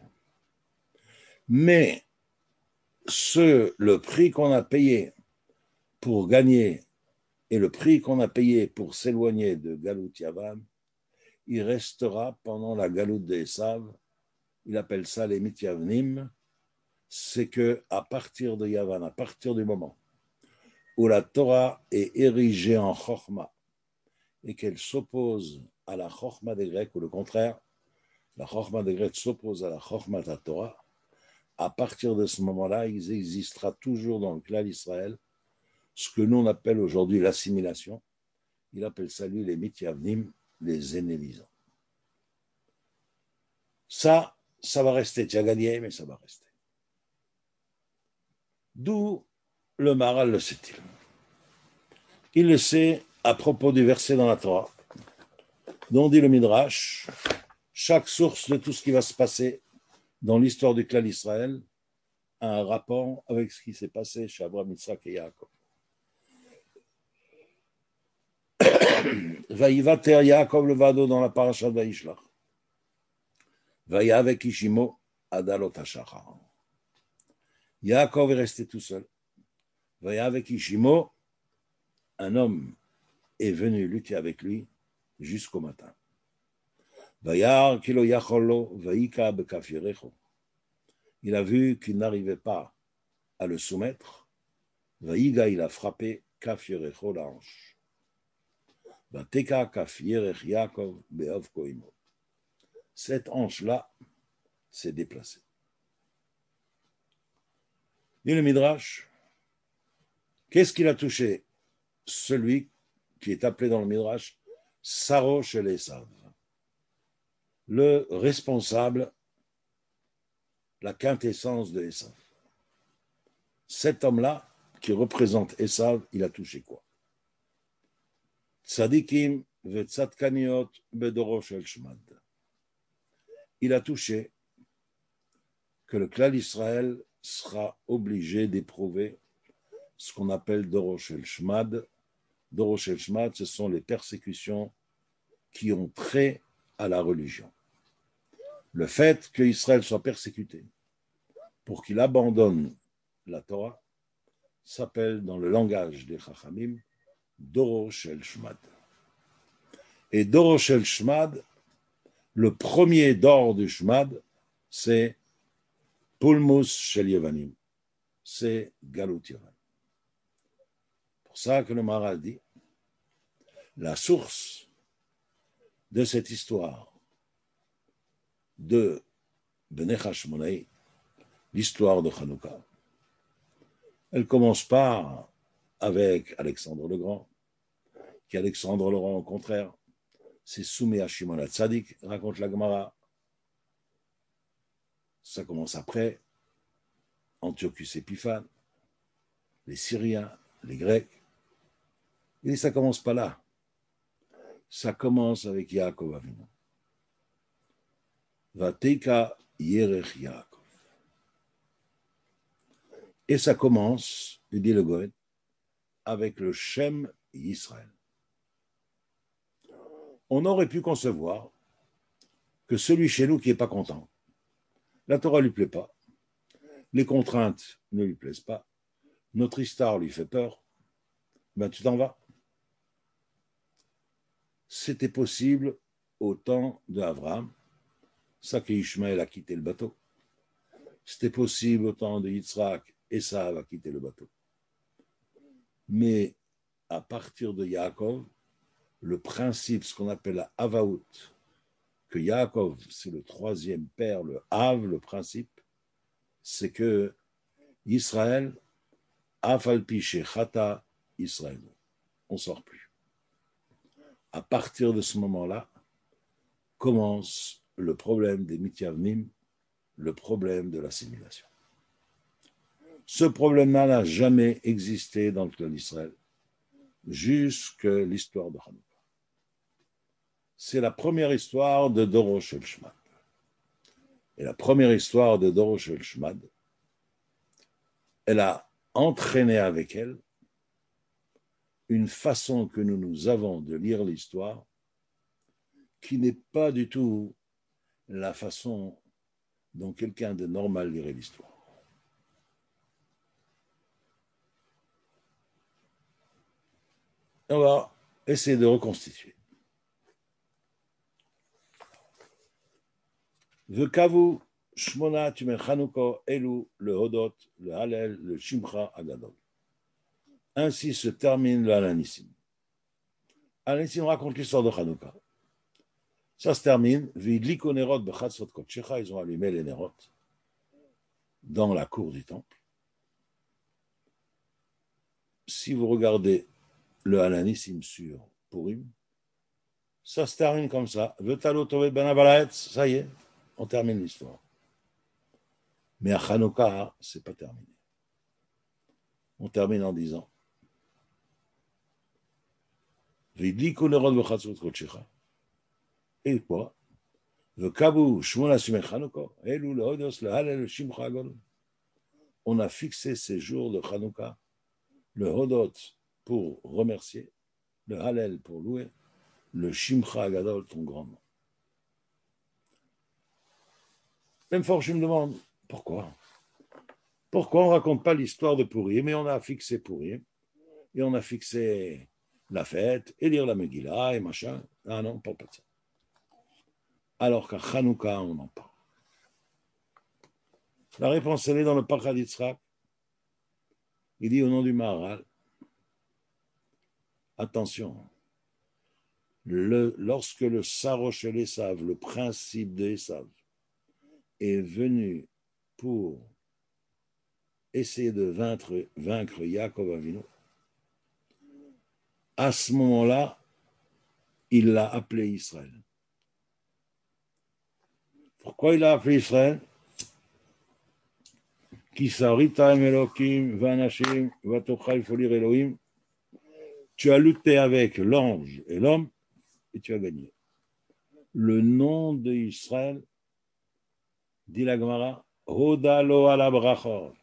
Mais le prix qu'on a payé pour gagner et le prix qu'on a payé pour s'éloigner de Galout Yavan, il restera pendant la Galoute de Esav. Il appelle ça les Mityavnim. C'est que à partir de Yavan, à partir du moment où la Torah est érigée en Chochma et qu'elle s'oppose à la Chochma des Grecs, ou le contraire, la Chochma des Grecs s'oppose à la Chochma de la Torah, à partir de ce moment-là, il existera toujours dans le Klal Israël ce que nous on appelle aujourd'hui l'assimilation. Il appelle ça lui les Mityavnim, les zénélisants. Ça va rester. Tu as gagné, mais ça va rester. D'où le Maharal le sait-il? Il le sait à propos du verset dans la Torah, dont dit le Midrash, chaque source de tout ce qui va se passer dans l'histoire du clan d'Israël a un rapport avec ce qui s'est passé chez Abraham, Yitzhak et Yaakov. Vaïvater Yaakov le vado dans la paracha de Vaïshlach. Vaïavek Ishimo adalot hashachar. Yaakov est resté tout seul. Vaïavek Ishimo, un homme est venu lutter avec lui jusqu'au matin. Vayar kilo yacholo vaïka bekafirecho. Il a vu qu'il n'arrivait pas à le soumettre. Vaïga, il a frappé kafirecho la hanche. Vateka kafirech Yaakov beov koimo. Cette hanche-là s'est déplacée. Dit le Midrash, qu'est-ce qu'il a touché? Celui qui est appelé dans le Midrash Saro shel Esav, le responsable, la quintessence de Esav. Cet homme-là, qui représente Esav, il a touché quoi? Tzadikim ve'tzadkaniot bedoro shel Shmad. Il a touché que le clan d'Israël sera obligé d'éprouver ce qu'on appelle Doro shel Shmad. Doro shel Shmad, ce sont les persécutions qui ont trait à la religion. Le fait qu'Israël soit persécuté pour qu'il abandonne la Torah s'appelle dans le langage des Chachamim Doro shel Shmad. Et Doro shel Shmad, le premier d'or du Shmad, c'est Pulmus shel Yevanim, c'est Galut Yavan. Pour ça que le Maharal dit, la source de cette histoire de Bnei Hashmonai, l'histoire de Hanouka, elle commence pas avec Alexandre le Grand, qui Alexandre le Grand, au contraire, c'est soumis à Shimon HaTzadik, raconte la Gemara. Ça commence après, Antiochus Épiphane, les Syriens, les Grecs. Et ça commence pas là. Ça commence avec Yaakov Avinu. Vateka Yerech Yaakov. Et ça commence, dit le Goël, avec le Shem Yisraël. On aurait pu concevoir que celui chez nous qui n'est pas content, la Torah ne lui plaît pas, les contraintes ne lui plaisent pas, notre histoire lui fait peur, ben tu t'en vas. C'était possible au temps d'Abraham, ça qu'Ishmaël a quitté le bateau. C'était possible au temps de Yitzhak, Esav a quitté le bateau. Mais à partir de Yaakov, le principe, ce qu'on appelle la Havaout, que Yaakov, c'est le troisième père, le Hav, le principe, c'est que Israël, Afalpi Shechata Israël, on ne sort plus. À partir de ce moment-là, commence le problème des Mityavnim, le problème de l'assimilation. Ce problème-là n'a jamais existé dans le clan d'Israël, jusque l'histoire de Hanouka. C'est la première histoire de Doro shel Shmad. Et la première histoire de Doro shel Shmad, elle a entraîné avec elle une façon que nous avons de lire l'histoire qui n'est pas du tout la façon dont quelqu'un de normal lirait l'histoire. On va essayer de reconstituer. Vekavu Shmona Tumer Chanukah Elu le Hodot, le Halel, le Shimcha Agadol. Ainsi se termine le Halanissim. Halanissim raconte l'histoire de Hanouka. Ça se termine. Vidliko Nerot Bechatzot Kotshecha, ils ont allumé les Nerot dans la cour du temple. Si vous regardez le Halanissim sur Purim, ça se termine comme ça. Vetalo Tove Ben Abalaetz, ça y est, on termine l'histoire. Mais à Hanouka, c'est pas terminé. On termine en disant Vidliku nerot v'chatzot kodshecha. Et quoi? V'kabu shmona simei Hanouka. Elu lehodos lehalel shimcha agol. On a fixé ces jours de Hanouka, le hodot pour remercier, le halel pour louer, le shimcha agadol, ton grand nom. Même fort, je me demande pourquoi. Pourquoi on ne raconte pas l'histoire de Pourim, mais on a fixé Pourim, et on a fixé la fête, et lire la Megillah, et machin. Ah non, on ne parle pas de ça. Alors qu'à Hanouka, on en parle. La réponse, elle est dans le Parchad Yitzhak. Il dit au nom du Maharal, attention, lorsque le Sarosh el Esav, le principe de Esav, est venu pour essayer de vaincre Yaakov Avinu, à ce moment-là, il l'a appelé Israël. Pourquoi il a appelé Israël? Ki sarita em Elokim v'anashim v'atocha ifolir Elohim. Tu as lutté avec l'ange et l'homme et tu as gagné. Le nom d'Israël, dit la Gemara, Hodalo ala brachot.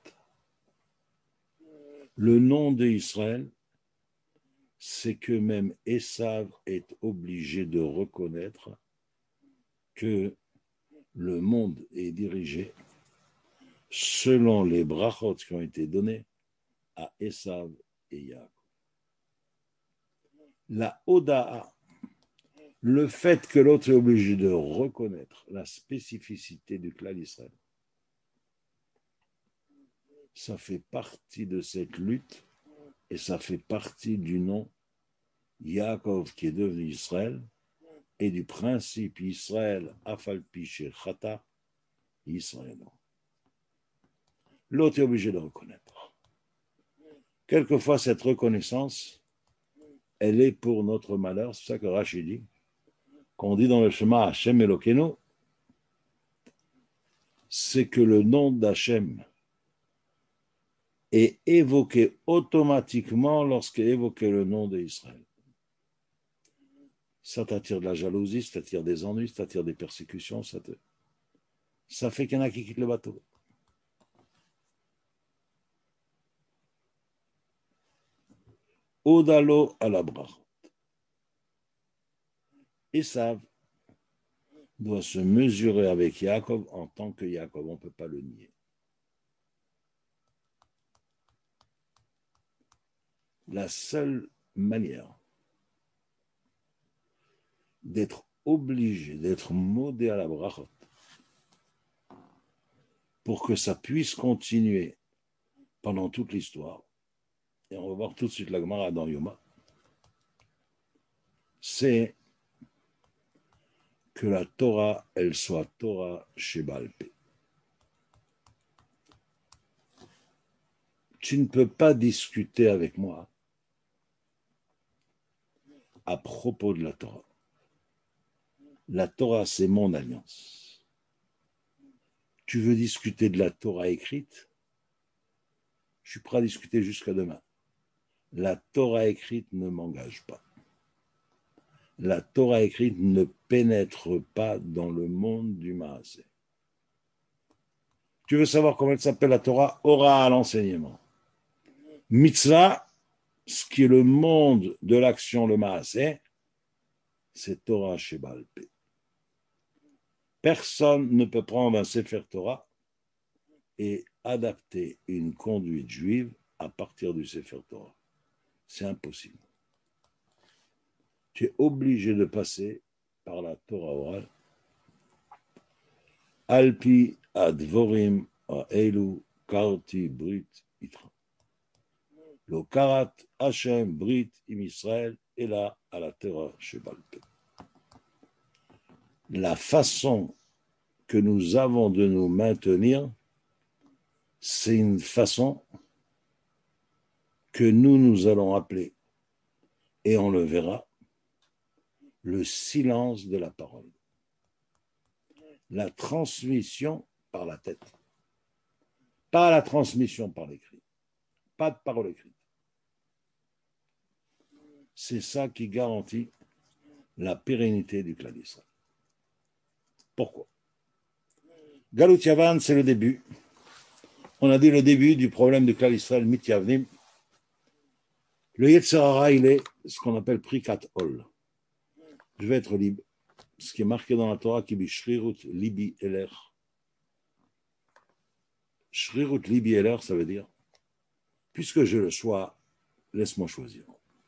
Le nom d'Israël, c'est que même Esav est obligé de reconnaître que le monde est dirigé selon les brachot qui ont été donnés à Esav et Yaakov. La Oda'a, le fait que l'autre est obligé de reconnaître la spécificité du clan d'Israël, ça fait partie de cette lutte et ça fait partie du nom Yaakov qui est devenu Israël et du principe Israël Afalpi Shechata Israël. L'autre est obligé de reconnaître. Quelquefois, cette reconnaissance, elle est pour notre malheur. C'est ça que Rashi dit. Qu'on dit dans le Shema Hashem Elokeinu, c'est que le nom d'Hachem est évoqué automatiquement lorsqu'est évoqué le nom d'Israël. Ça t'attire de la jalousie, ça t'attire des ennuis, ça t'attire des persécutions, ça fait qu'il y en a qui quittent le bateau. Odalo à la brachot. Esav doit se mesurer avec Yaakov en tant que Yaakov, on ne peut pas le nier. La seule manière d'être obligé, d'être modé à la brachot, pour que ça puisse continuer pendant toute l'histoire, et on va voir tout de suite la Gemara dans Yoma, c'est que la Torah, elle soit Torah Sheba'al Peh. Tu ne peux pas discuter avec moi à propos de la Torah. La Torah, c'est mon alliance. Tu veux discuter de la Torah écrite? Je suis prêt à discuter jusqu'à demain. La Torah écrite ne m'engage pas. La Torah écrite ne pénètre pas dans le monde du Maaseh. Tu veux savoir comment elle s'appelle la Torah? Ora à l'enseignement. Mitzvah, ce qui est le monde de l'action, le Maaseh, c'est Torah Sheba'al Peh. Personne ne peut prendre un Sefer Torah et adapter une conduite juive à partir du Sefer Torah. C'est impossible. Tu es obligé de passer par la Torah orale. Alpi advorim ha'elu karti brit itra. Lo karat Hashem brit im Israël et là à la Torah Sheba'al Peh. La façon que nous avons de nous maintenir, c'est une façon que nous allons appeler, et on le verra, le silence de la parole. la transmission par la tête, pas la transmission par l'écrit, pas de parole écrite. C'est ça qui garantit la pérennité du clan d'Israël. Pourquoi? Galut Yavan, c'est le début. On a dit le début du problème du clan d'Israël, Mityavnim. Le Yetzer Hara, il est ce qu'on appelle Prikat Ol. Je vais être libre. Ce qui est marqué dans la Torah, qui dit Shrirut Libi Eler. Shrirut Libi Eler, ça veut dire, puisque j'ai le choix, laisse-moi choisir.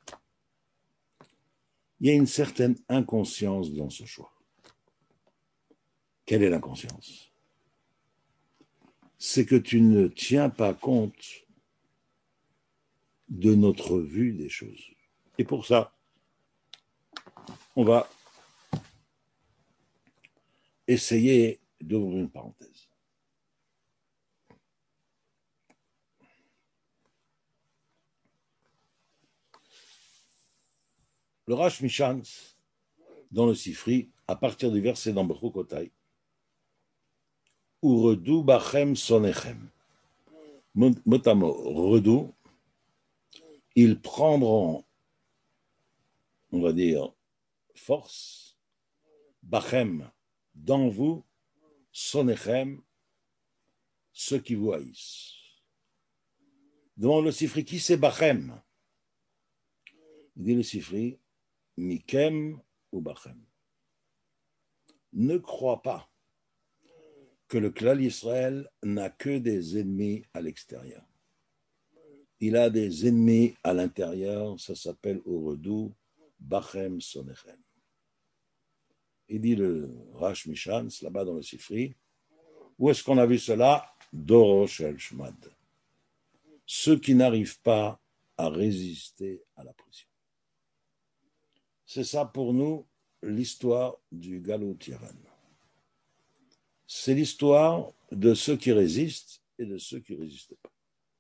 Il y a une certaine inconscience dans ce choix. Quelle est l'inconscience? C'est que tu ne tiens pas compte de notre vue des choses. Et pour ça, on va essayer d'ouvrir une parenthèse. Le Rash Mishans, dans le Sifri, à partir du verset dans Bechukotai, Uredu bachem sonechem. Motamo, redou, ils prendront, on va dire, force, bachem, dans vous, sonechem, ceux qui vous haïssent. Dans le Sifri, qui c'est bachem? Il dit le Sifri, mikem ou bachem. Ne crois pas que le clan d'Israël n'a que des ennemis à l'extérieur. Il a des ennemis à l'intérieur, ça s'appelle Uredu, Bachem, Sonechem. Il dit le Rash Mishans, là-bas dans le Sifri, où est-ce qu'on a vu cela? Doro Shel Shmad. Ceux qui n'arrivent pas à résister à la pression. C'est ça pour nous l'histoire du Galut Yavan. C'est l'histoire de ceux qui résistent et de ceux qui ne résistent pas.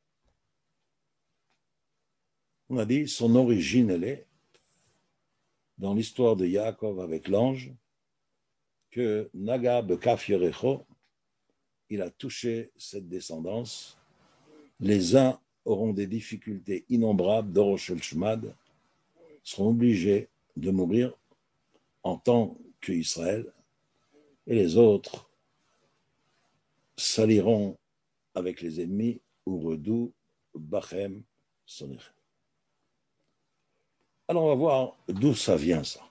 On a dit, son origine, elle est dans l'histoire de Yaakov avec l'ange, que Naga Bekaf Yerecho, il a touché cette descendance. Les uns auront des difficultés innombrables, Doroshel Shmad, seront obligés de mourir en tant qu'Israël, et les autres s'allieront avec les ennemis, Uredu, Bachem, Sonechem. Alors on va voir d'où ça vient ça.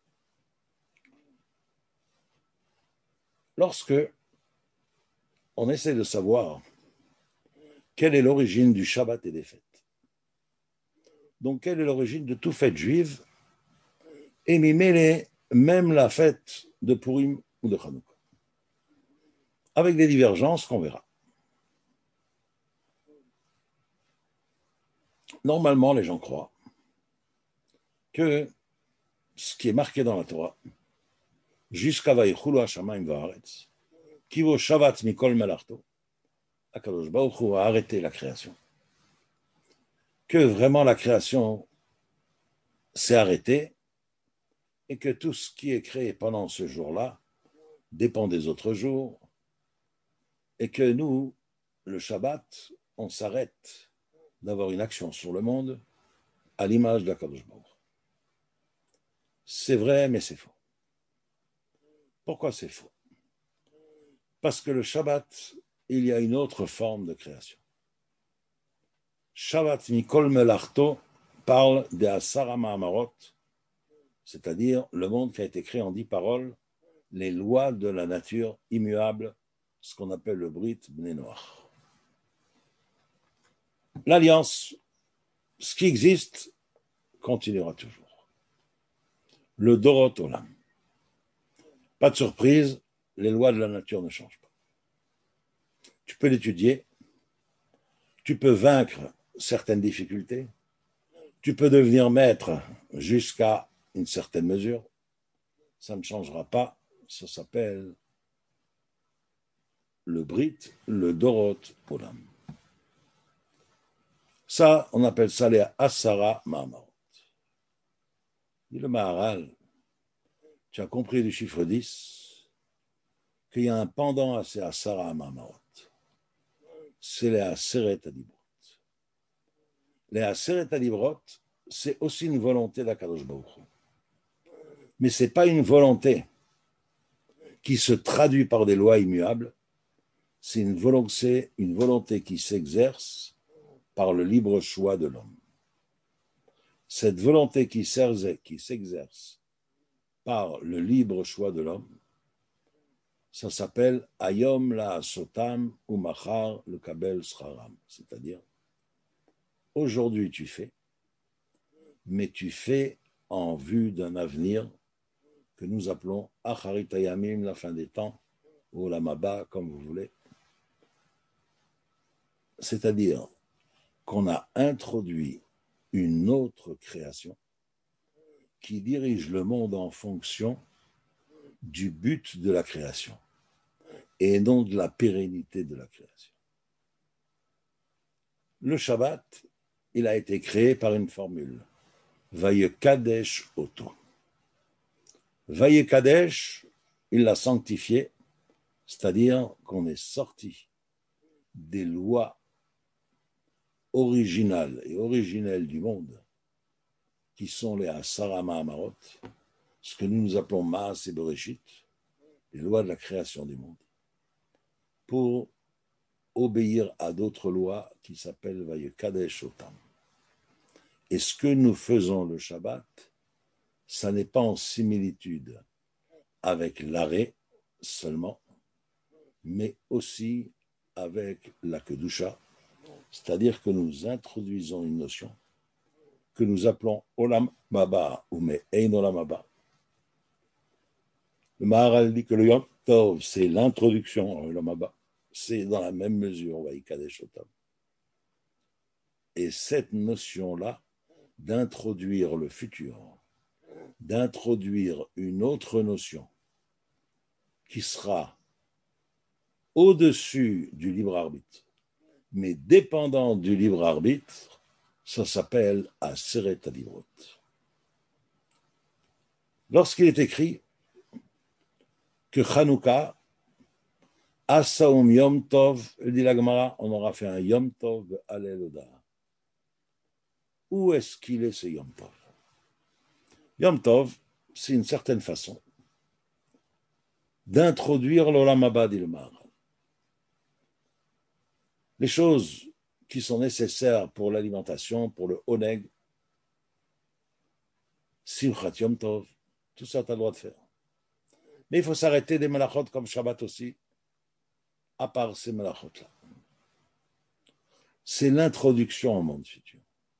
Lorsque on essaie de savoir quelle est l'origine du Shabbat et des fêtes, donc quelle est l'origine de toute fête juive, et m'y mêler même la fête de Purim ou de Hanouka, avec des divergences qu'on verra. Normalement, les gens croient que ce qui est marqué dans la Torah, jusqu'à Vayichulu Hashamayim Va'aretz, qui vaut Shabbat Mikol Melarto, Akadosh Baruch Hu a arrêté la création. Que vraiment la création s'est arrêtée et que tout ce qui est créé pendant ce jour-là dépend des autres jours et que nous, le Shabbat, on s'arrête d'avoir une action sur le monde à l'image d'Akadosh Baruch Hu. C'est vrai, mais c'est faux. Pourquoi c'est faux? Parce que le Shabbat, il y a une autre forme de création. Shabbat Mikol Melarto parle des Asara Ma'amarot, c'est-à-dire le monde qui a été créé en 10 paroles, les lois de la nature immuable, ce qu'on appelle le Brit Bnei Noach. L'alliance, ce qui existe, continuera toujours. Le Dorot Olam. Pas de surprise, les lois de la nature ne changent pas. Tu peux l'étudier, tu peux vaincre certaines difficultés, tu peux devenir maître jusqu'à une certaine mesure, ça ne changera pas, ça s'appelle le Brit, le Dorot Olam. Ça, on appelle ça les Asara Ma'amarot. Dit le Maharal, tu as compris du chiffre 10, qu'il y a un pendant à ces Asara Amamarot. C'est les Aseret Adibrot. Les Aseret Adibrot, c'est aussi une volonté d'Akadosh Baruch Hu. Mais ce n'est pas une volonté qui se traduit par des lois immuables, c'est une volonté qui s'exerce par le libre choix de l'homme. Cette volonté qui s'exerce par le libre choix de l'homme, ça s'appelle Ayom la Sotam ou Machar le Kabel Scharam, c'est-à-dire aujourd'hui tu fais, mais tu fais en vue d'un avenir que nous appelons Acharit Hayamim, la fin des temps, ou la Maba, comme vous voulez. C'est-à-dire qu'on a introduit une autre création qui dirige le monde en fonction du but de la création et non de la pérennité de la création. Le Shabbat, il a été créé par une formule. Vayekadesh Oto. Vayekadesh, il l'a sanctifié, c'est-à-dire qu'on est sorti des lois originales et originelles du monde, qui sont les Asara Mahamarot, ce que nous appelons Maas et Bereshit, les lois de la création du monde, pour obéir à d'autres lois qui s'appellent Vayekadesh Otam. Et ce que nous faisons le Shabbat, ça n'est pas en similitude avec l'arrêt seulement, mais aussi avec la Kedusha, c'est-à-dire que nous introduisons une notion que nous appelons Olam Haba ou Me'ein Olam Haba. Le Maharal dit que le Yom Tov, c'est l'introduction à Olam Haba. C'est dans la même mesure, Vayikadesh Otam. Et cette notion-là, d'introduire le futur, d'introduire une autre notion qui sera au-dessus du libre arbitre, mais dépendant du libre arbitre, ça s'appelle Aseret Adibrot. Lorsqu'il est écrit que Hanouka, Asaum Yom Tov, dit la Gemara, on aura fait un Yom Tov Alel Oda. Où est-ce qu'il est ce Yom Tov? Yom Tov, c'est une certaine façon d'introduire l'Olam Haba, dit le Maharal. Les choses qui sont nécessaires pour l'alimentation, pour le Oneg, Simchat Yom Tov, tout ça, tu as le droit de faire. Mais il faut s'arrêter des malachot comme Shabbat aussi, à part ces malachot-là. C'est l'introduction au monde futur.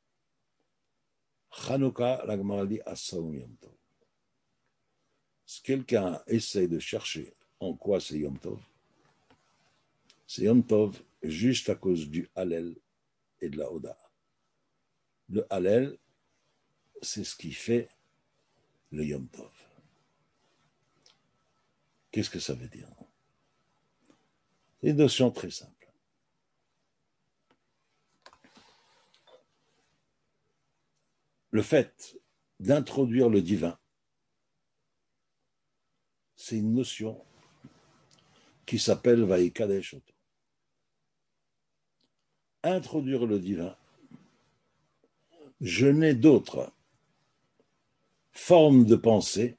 Chanukah, la Gemara dit Asaum Yom Tov. Si quelqu'un essaie de chercher en quoi c'est Yom Tov juste à cause du Hallel et de la Oda. Le Hallel, c'est ce qui fait le Yom Tov. Qu'est-ce que ça veut dire? C'est une notion très simple. Le fait d'introduire le divin, c'est une notion qui s'appelle Vayikadesh Oto. Introduire le divin, je n'ai d'autre forme de pensée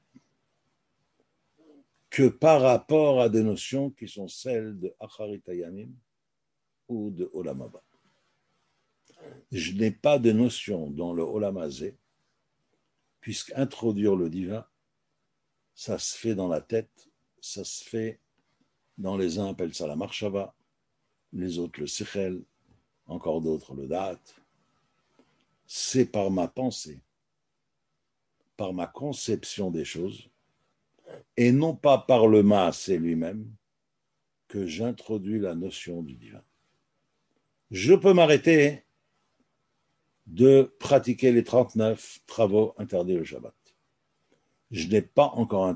que par rapport à des notions qui sont celles de Acharit Hayamim ou de Olam Haba. Je n'ai pas de notion dans le Olam Hazé, puisque introduire le divin, ça se fait dans la tête, ça se fait dans les uns appellent ça la marshava, les autres le sichel, encore d'autres le da'at. C'est par ma pensée, par ma conception des choses, et non pas par le maasé lui-même, que j'introduis la notion du divin. Je peux m'arrêter de pratiquer les 39 travaux interdits le Shabbat. Je n'ai pas encore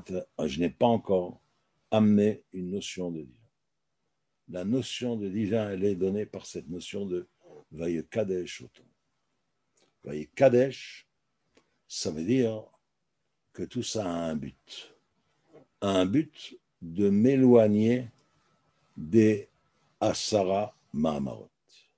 amené une notion de divin. La notion de divin, elle est donnée par cette notion de Vayekadesh Oto. Vayekadesh, ça veut dire que tout ça a un but. Un but de m'éloigner des Asara Mahamarot.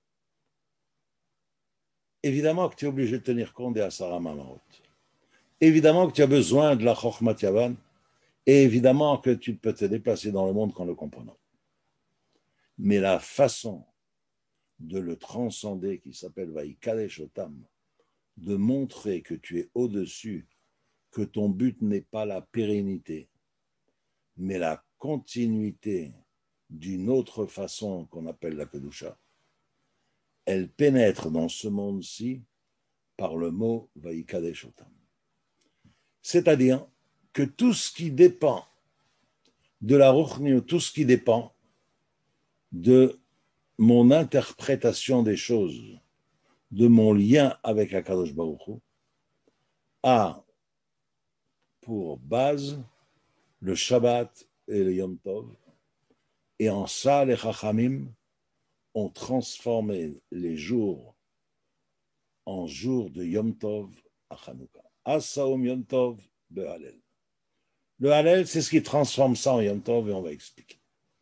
Évidemment que tu es obligé de tenir compte des Asara Mahamarot. Évidemment que tu as besoin de la Chokhmat Yavan. Et évidemment que tu peux te déplacer dans le monde qu'en le comprenant. Mais la façon de le transcender, qui s'appelle Vaïkadesh Otam, de montrer que tu es au-dessus, que ton but n'est pas la pérennité, mais la continuité d'une autre façon qu'on appelle la Kedusha, elle pénètre dans ce monde-ci par le mot Vaïkadesh Otam. C'est-à-dire que tout ce qui dépend de la Ruchni, tout ce qui dépend de mon interprétation des choses, de mon lien avec Akadosh Baruch Hu, a pour base le Shabbat et le Yom Tov, et en ça, les Chachamim ont transformé les jours en jours de Yom Tov à Chanukah. Asaum Yom Tov be'Halel. Le Halel, c'est ce qui transforme ça en Yom Tov, et on va expliquer.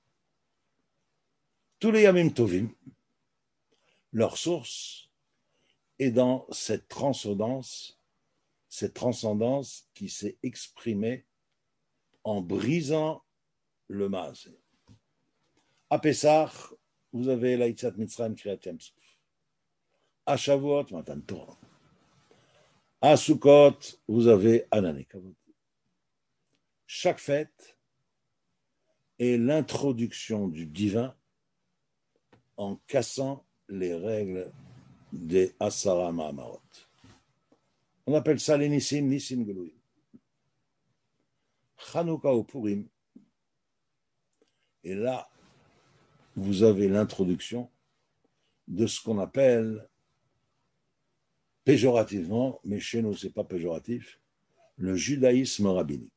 Tous les Yamim Tovim, leur source est dans cette transcendance qui s'est exprimée en brisant le Maaseh. À Pessah, vous avez la Yitzat Mitzrayim Kriyat Yam Suf. À Shavuot, Matan Torah. À Sukkot, vous avez Anané Kavod. Chaque fête est l'introduction du divin en cassant les règles des Asara Mahamarot. On appelle ça les Nissim, Nissim Gelouim. Chanukah ou Purim, et là, vous avez l'introduction de ce qu'on appelle péjorativement, mais chez nous, ce n'est pas péjoratif, le judaïsme rabbinique.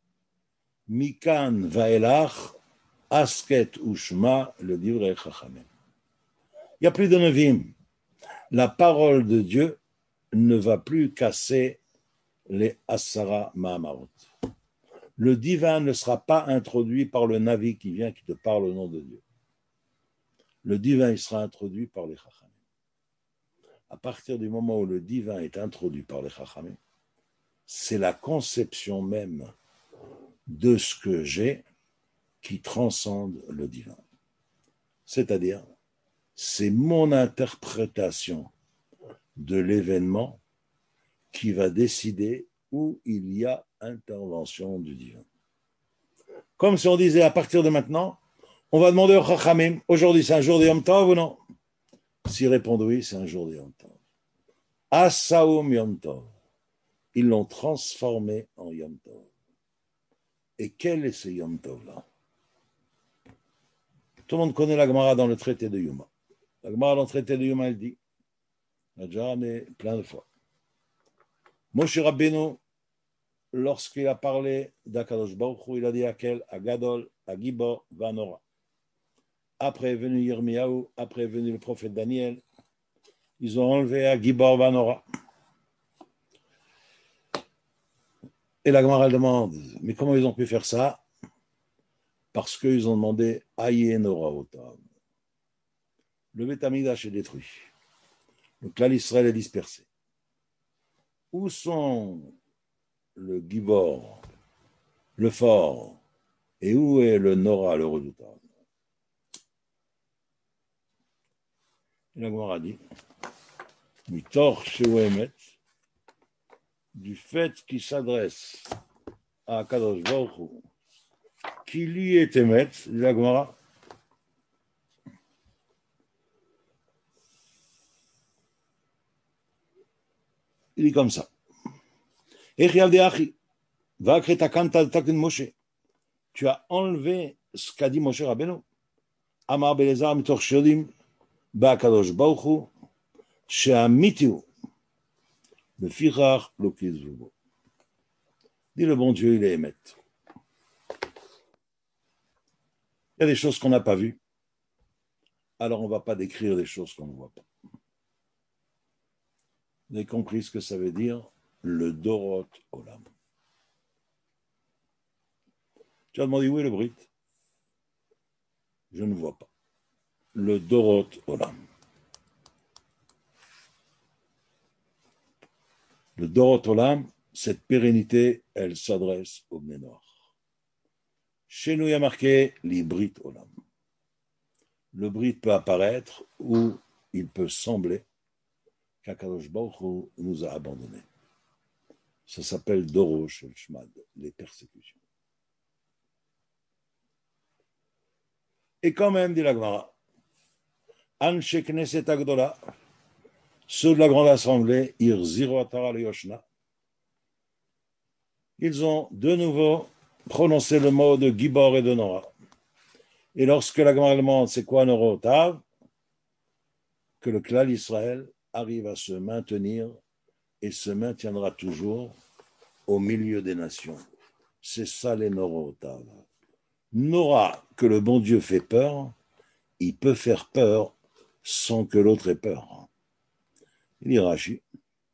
Mikan vaelach, asket ushma, le divrei chachamim. Il n'y a plus de nevim. La parole de Dieu ne va plus casser les Asara Mahamarot. Le divin ne sera pas introduit par le Navi qui vient, qui te parle au nom de Dieu. Le divin, il sera introduit par les Chachamim. À partir du moment où le divin est introduit par les Chachamim, c'est la conception même de ce que j'ai qui transcende le divin. C'est-à-dire, c'est mon interprétation de l'événement qui va décider où il y a intervention du divin. Comme si on disait, à partir de maintenant, on va demander au Chachamim, aujourd'hui c'est un jour de Yom Tov ou non? S'ils répondent oui, c'est un jour de Yom Tov. Asaoum Yom Tov. Ils l'ont transformé en Yom Tov. Et quel est ce Yom Tov-là? Tout le monde connaît la Gemara dans le traité de Yuma. La Gemara dans le traité de Yuma, elle dit, on a déjà ramené plein de fois. Moshe Rabbeinu, lorsqu'il a parlé d'Akadosh Baruch Hu, il a dit à quel? À Gadol, à Gibor, Vanora. Après est venu Yirmiyahu, après est venu le prophète Daniel. Ils ont enlevé à Gibor, Vanora. Et la Gemara demande, mais comment ils ont pu faire ça? Parce qu'ils ont demandé Ayenora Otam. Le Beth Amikdash est détruit. Le clan Israël est dispersé. Où sont le Gibor, le fort, et où est le Nora, le redoutable? Et la Gemara dit, Mitor Sheuemet, du fait qu'il s'adresse à Kadosh Baruch Hu, qui lui est Emet, dit la Gemara, il dit comme ça. Tu as enlevé ce qu'a dit Moshe Rabbeinu. Amar Belezar mitor shodim ba'akadosh Baruch Hu she'amitiu lefichach lo kizvubo. Dit le bon Dieu, il est Emet. Il y a des choses qu'on n'a pas vues. Alors on ne va pas décrire des choses qu'on ne voit pas. Vous avez compris ce que ça veut dire? Le Dorot Olam. Tu as demandé où est le Brit? Je ne vois pas. Le Dorot Olam. Le Dorot Olam, cette pérennité, elle s'adresse aux Bnei Noach. Chez nous, il y a marqué les Brit Olam. Le Brit peut apparaître ou il peut sembler qu'Akadosh Baruch Hu nous a abandonnés. Ça s'appelle Doro Shel Shmad, les persécutions. Et quand même, dit la Gemara, Anshe Knesset Agdola, ceux de la grande assemblée, Irziru Atara le Yoshna, ils ont de nouveau prononcé le mot de Gibor et de Nora. Et lorsque la Gemara demande c'est quoi Nora Otav, que le Klal Israël arrive à se maintenir et se maintiendra toujours au milieu des nations. C'est ça les Nora Otav. Nora, que le bon Dieu fait peur, il peut faire peur sans que l'autre ait peur. Il dit Rashi.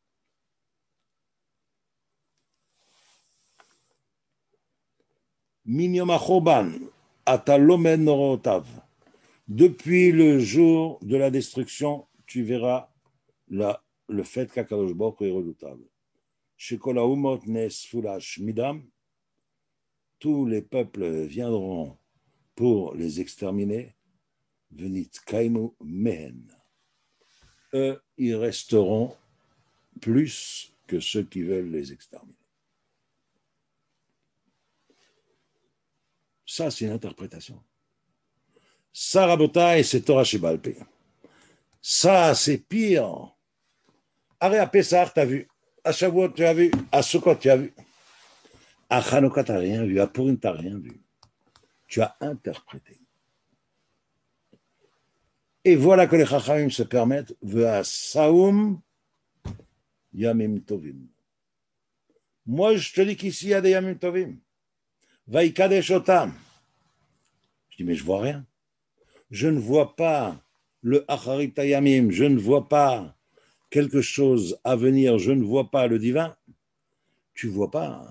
Minyom Achoban, Atalomen Norotav. Depuis le jour de la destruction, tu verras le fait qu'Akadosh Baruch Hu est redoutable. Shekol haumot nesfulash midam, tous les peuples viendront pour les exterminer. Venit kaimu mehen. Eux, ils resteront plus que ceux qui veulent les exterminer. Ça, c'est une interprétation. Ça, Rabotai, c'est Torah Sheba'al Peh. Ça, c'est pire. Arrête à Pessah, tu as vu. À Shavuot, tu as vu. À Sukkot, tu as vu. À Chanukah, tu n'as rien vu. À Purim, tu n'as rien vu. Tu as interprété. Et voilà que les Chachamim se permettent Ve'a Saoum Yamim Tovim. Moi, je te dis qu'ici, il y a des Yamim Tovim. Vaïkadesh Otam. Je dis, mais je vois rien. Je ne vois pas le Acharit Yamim. Je ne vois pas quelque chose à venir. Je ne vois pas le divin. Tu ne vois pas.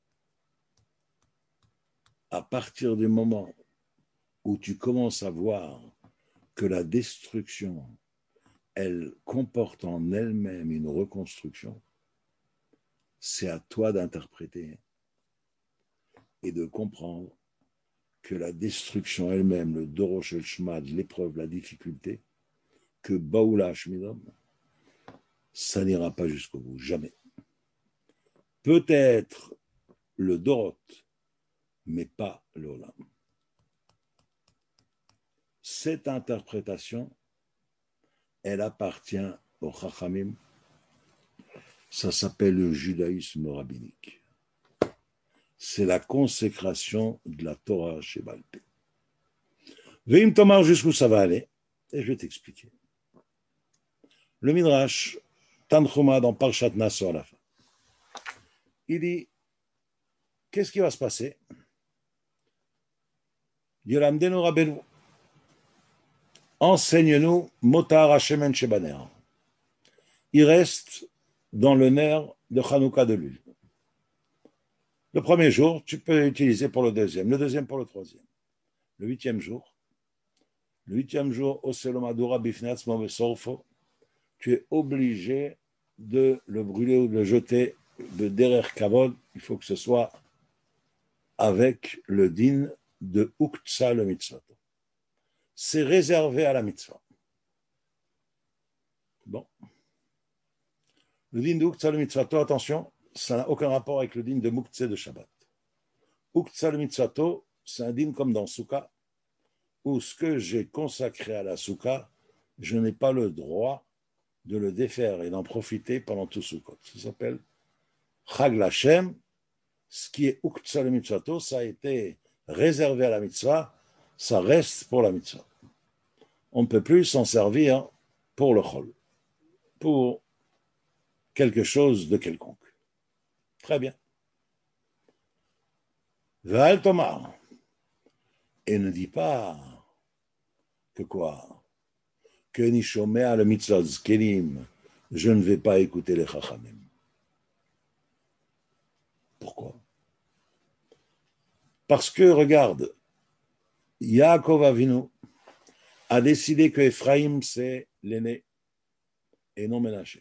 À partir du moment où tu commences à voir que la destruction, elle comporte en elle-même une reconstruction, c'est à toi d'interpréter et de comprendre que la destruction elle-même, le Dorosh el Shmad, l'épreuve, la difficulté, que Baoula Shmidom, ça n'ira pas jusqu'au bout, jamais. Peut-être le Dorot, mais pas l'Olam. Cette interprétation, elle appartient au Chachamim. Ça s'appelle le judaïsme rabbinique. C'est la consécration de la Torah chez Balpé. Veim Tomar, jusqu'où ça va aller, et je vais t'expliquer. Le Midrash, Tanchuma dans Parshat Naso à la fin, il dit, qu'est-ce qui va se passer? Yolamdenu Rabbeinu, enseigne-nous Motar Hashemen Shebaner. Il reste dans le nerf de Hanouka de l'huile. Le premier jour, tu peux l'utiliser pour le deuxième pour le troisième. Le huitième jour, Oselomadura Bifnatz Movesorfo, tu es obligé de le brûler ou de le jeter de derrière Kavod. Il faut que ce soit avec le din de Uktsa le mitzvah. C'est réservé à la mitzvah. Bon. Le din de Uktsa le mitzvah, attention, ça n'a aucun rapport avec le din de Muktse de Shabbat. Uktsa le mitzvah, c'est un din comme dans Souka, où ce que j'ai consacré à la Souka, je n'ai pas le droit de le défaire et d'en profiter pendant tout Sukkot. Ça s'appelle Chag Lashem. Ce qui est Uktsa le mitzvah, ça a été réservé à la mitzvah, ça reste pour la mitzvah. On ne peut plus s'en servir pour le chol, pour quelque chose de quelconque. Très bien. Ve'al Tomar. Et ne dis pas que quoi? Que ni shomea le mitzvah zkelim, je ne vais pas écouter les chachamim. Pourquoi? Parce que, regarde, Yaakov Avinu a décidé que Ephraim, c'est l'aîné et non Ménaché.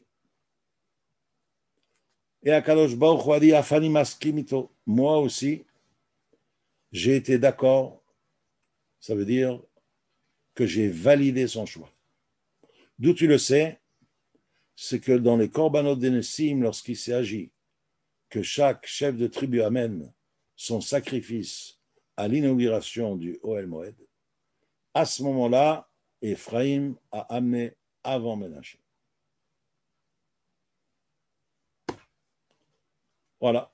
Et Akadosh Baruch Hu a dit, Afani Maskimito, moi aussi, j'ai été d'accord, ça veut dire que j'ai validé son choix. D'où tu le sais, c'est que dans les Korbanot d'Enessim, lorsqu'il s'est agi que chaque chef de tribu amène son sacrifice à l'inauguration du Ohel Moed, à ce moment-là, Ephraim a amené avant Ménaché. Voilà.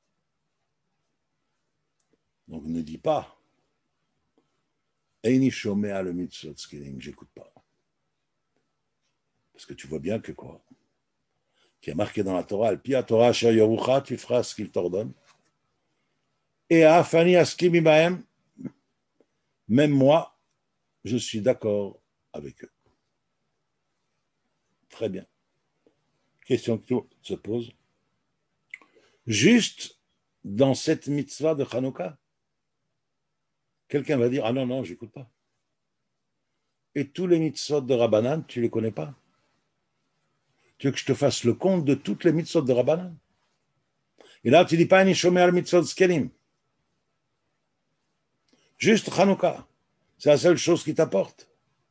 Donc ne dis pas, Eini Shomea le mitzvot skelim, j'écoute pas. Parce que tu vois bien que quoi? Qui est marqué dans la Torah, al pi Torah asher yorucha, tu feras ce qu'il t'ordonne. Et à Afani Askimi Bahem, même moi, je suis d'accord avec eux. Très bien. Question qui se pose. Juste dans cette mitzvah de Hanouka, quelqu'un va dire, ah non, non, j'écoute pas. Et tous les mitzvot de Rabbanan, tu les connais pas. Tu veux que je te fasse le compte de toutes les mitzvot de Rabbanan? Et là, tu dis pas ni shomer al mitzvot skelim. Juste Hanouka. C'est la seule chose qui t'apporte.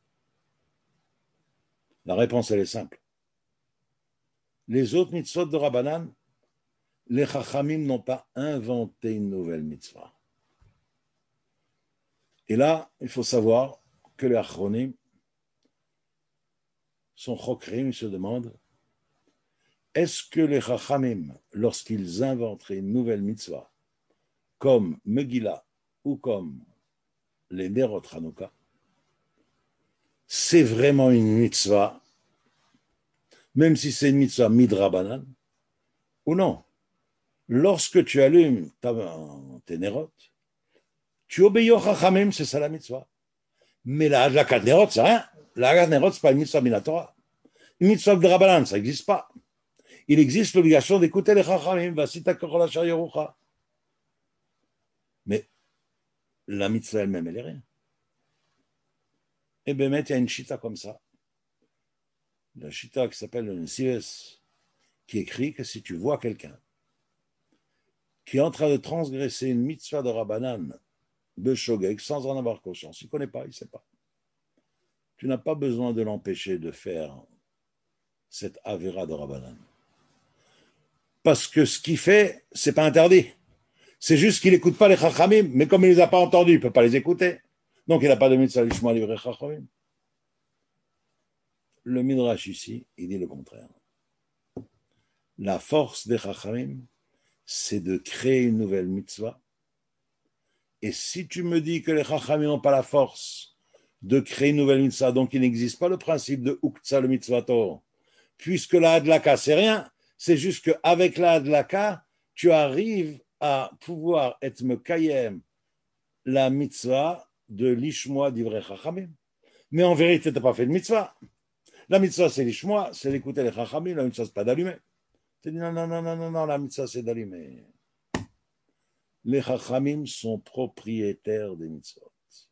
La réponse, elle est simple. Les autres mitzvot de Rabbanan, les Chachamim n'ont pas inventé une nouvelle mitzvah. Et là, il faut savoir que les Achronim sont chokrim, ils se demandent, est-ce que les Chachamim, lorsqu'ils inventeraient une nouvelle mitzvah, comme Megillah ou comme les Nerot Hanouka, c'est vraiment une mitzvah, même si c'est une mitzvah midrabanan, ou non? Lorsque tu allumes tes Nerot, tu obéis aux Chachamim, c'est ça la mitzvah. Mais la Hadlakat Nerot, c'est rien. La Hadlakat Nerot, c'est pas une mitzvah minatora. Une mitzvah de Rabbanan, ça n'existe pas. Il existe l'obligation d'écouter les Chachamim, Vasita Korol Asher Yerucha. Mais la mitzvah elle-même, elle est rien. Et bien, il y a une chita comme ça. La chita qui s'appelle le Nesives, qui écrit que si tu vois quelqu'un qui est en train de transgresser une mitzvah de Rabbanan, de Shogeg, sans en avoir conscience, il ne connaît pas, il ne sait pas. Tu n'as pas besoin de l'empêcher de faire cette Avera de Rabbanan. Parce que ce qu'il fait, c'est pas interdit. C'est juste qu'il n'écoute pas les Chachamim, mais comme il ne les a pas entendus, il ne peut pas les écouter. Donc il n'a pas de mitzvah lishma livrei Chachamim. Le Midrash ici, il dit le contraire. La force des Chachamim, c'est de créer une nouvelle mitzvah. Et si tu me dis que les Chachamim n'ont pas la force de créer une nouvelle mitzvah, donc il n'existe pas le principe de Uktsa le mitzvator, puisque la Hadlaka, c'est rien, c'est juste qu'avec la Hadlaka, tu arrives à pouvoir être mekayem la mitzvah de l'ishmoa d'ivrei Chachamim. Mais en vérité, tu n'as pas fait de mitzvah. La mitzvah, c'est l'ishmoa, c'est d'écouter les Chachamim, la mitzvah, c'est pas d'allumer. Tu dis non, non, non, non, non, non, la mitzvah, c'est d'allumer. Les Chachamim sont propriétaires des mitzvot.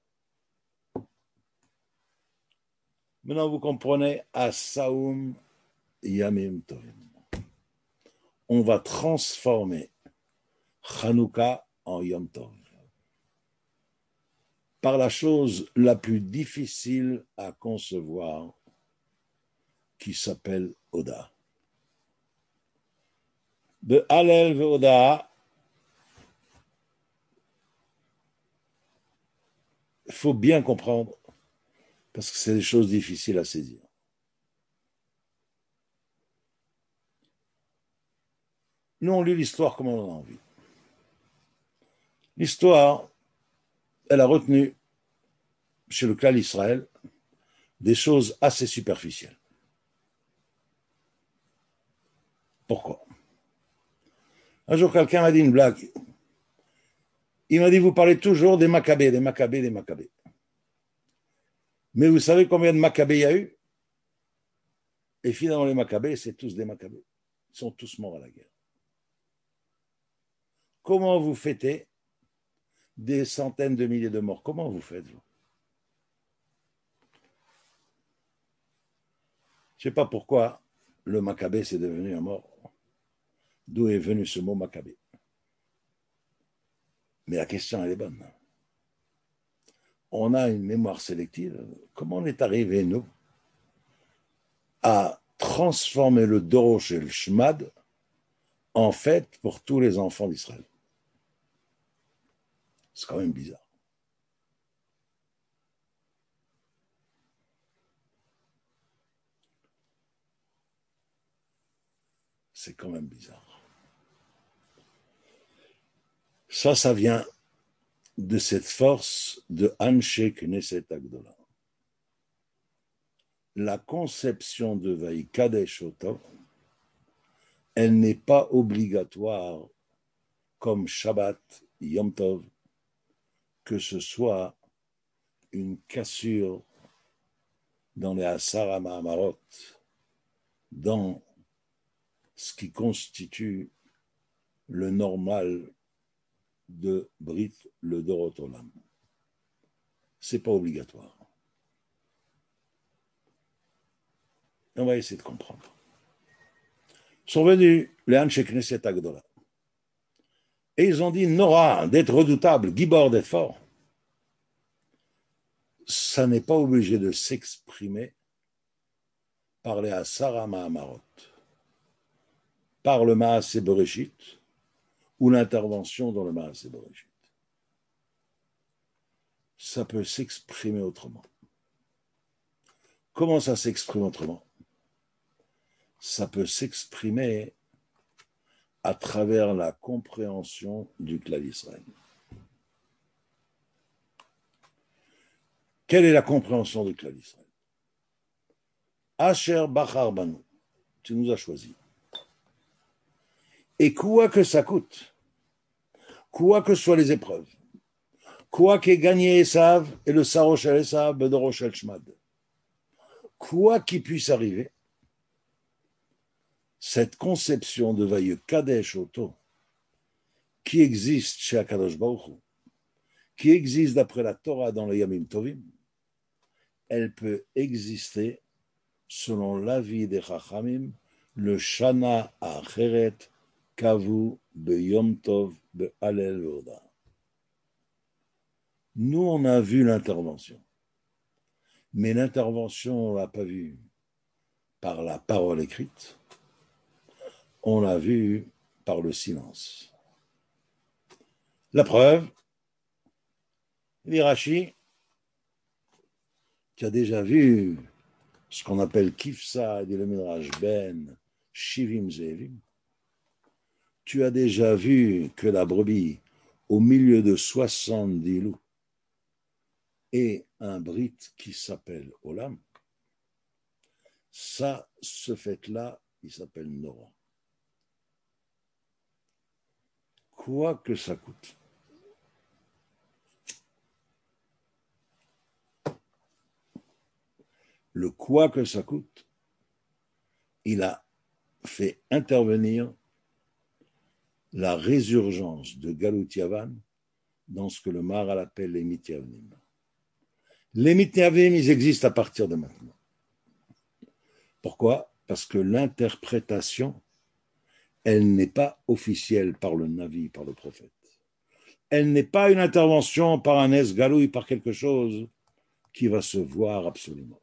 Maintenant, vous comprenez, à Saoum Yamim Tovim. On va transformer Hanouka en Yom Tov par la chose la plus difficile à concevoir qui s'appelle Oda. De Hallel ve Oda, il faut bien comprendre parce que c'est des choses difficiles à saisir. Nous, on lit l'histoire comme on en a envie. L'histoire, elle a retenu chez le clan Israël des choses assez superficielles. Pourquoi? Un jour, quelqu'un m'a dit une blague. Il m'a dit, vous parlez toujours des Maccabées, des Maccabées, des Maccabées. Mais vous savez combien de Maccabées il y a eu? Et finalement, les Maccabées, c'est tous des Maccabées. Ils sont tous morts à la guerre. Comment vous fêtez des centaines de milliers de morts. Comment vous faites, vous? Je ne sais pas pourquoi le Maccabée, c'est devenu un mort. D'où est venu ce mot Maccabée? Mais la question, elle est bonne. On a une mémoire sélective. Comment on est arrivé, nous, à transformer le Dorosh et le Shmad en fête pour tous les enfants d'Israël? C'est quand même bizarre. C'est quand même bizarre. Ça vient de cette force de Anshe Knesset Agdola. La conception de Vaï Kadesh Oto, elle n'est pas obligatoire comme Shabbat, Yom Tov, que ce soit une cassure dans les Asara Mahamarot, dans ce qui constitue le normal de Brit, le Dorot Olam. C'est pas obligatoire. On va essayer de comprendre. Sont venus les Anshe Knesset Agdola. Et ils ont dit, Nora, d'être redoutable, Gibor, d'être fort. Ça n'est pas obligé de s'exprimer par les Asara Mahamarot, par le Maaseh Bereshit ou l'intervention dans le Maaseh Bereshit. Ça peut s'exprimer autrement. Comment ça s'exprime autrement? Ça peut s'exprimer à travers la compréhension du Klal Israël. Quelle est la compréhension du Klal Israël? Asher Bachar Banu, tu nous as choisis. Et quoi que ça coûte, quoi que soient les épreuves, quoi qu'ait gagné Esav et le Sarosh el Esav, Bedorosh el Shmad, quoi qu'il puisse arriver, cette conception de Vaïe Kadesh Oto, qui existe chez Akadosh Baruch Hu, qui existe d'après la Torah dans les Yamim Tovim, elle peut exister selon l'avis des Chachamim, le Shana Acheret Kavu Beyom Tov Be'alel Ve'oda. Nous, on a vu l'intervention. Mais l'intervention, on ne l'a pas vue par la parole écrite, on l'a vue par le silence. La preuve, Rashi, tu as déjà vu ce qu'on appelle Kifsa, dit le Midrash Ben, Shivim Zevim. Tu as déjà vu que la brebis, au milieu de 70 loups, est un brit qui s'appelle Olam. Ça, ce fait-là, il s'appelle Nora. Quoi que ça coûte. Le quoi que ça coûte, il a fait intervenir la résurgence de Galut Yavan dans ce que le Maharal appelle les Mityavnim. Les Mityavnim, ils existent à partir de maintenant. Pourquoi? Parce que l'interprétation, elle n'est pas officielle par le Navi, par le prophète. Elle n'est pas une intervention par un Es-Galouï, par quelque chose qui va se voir absolument.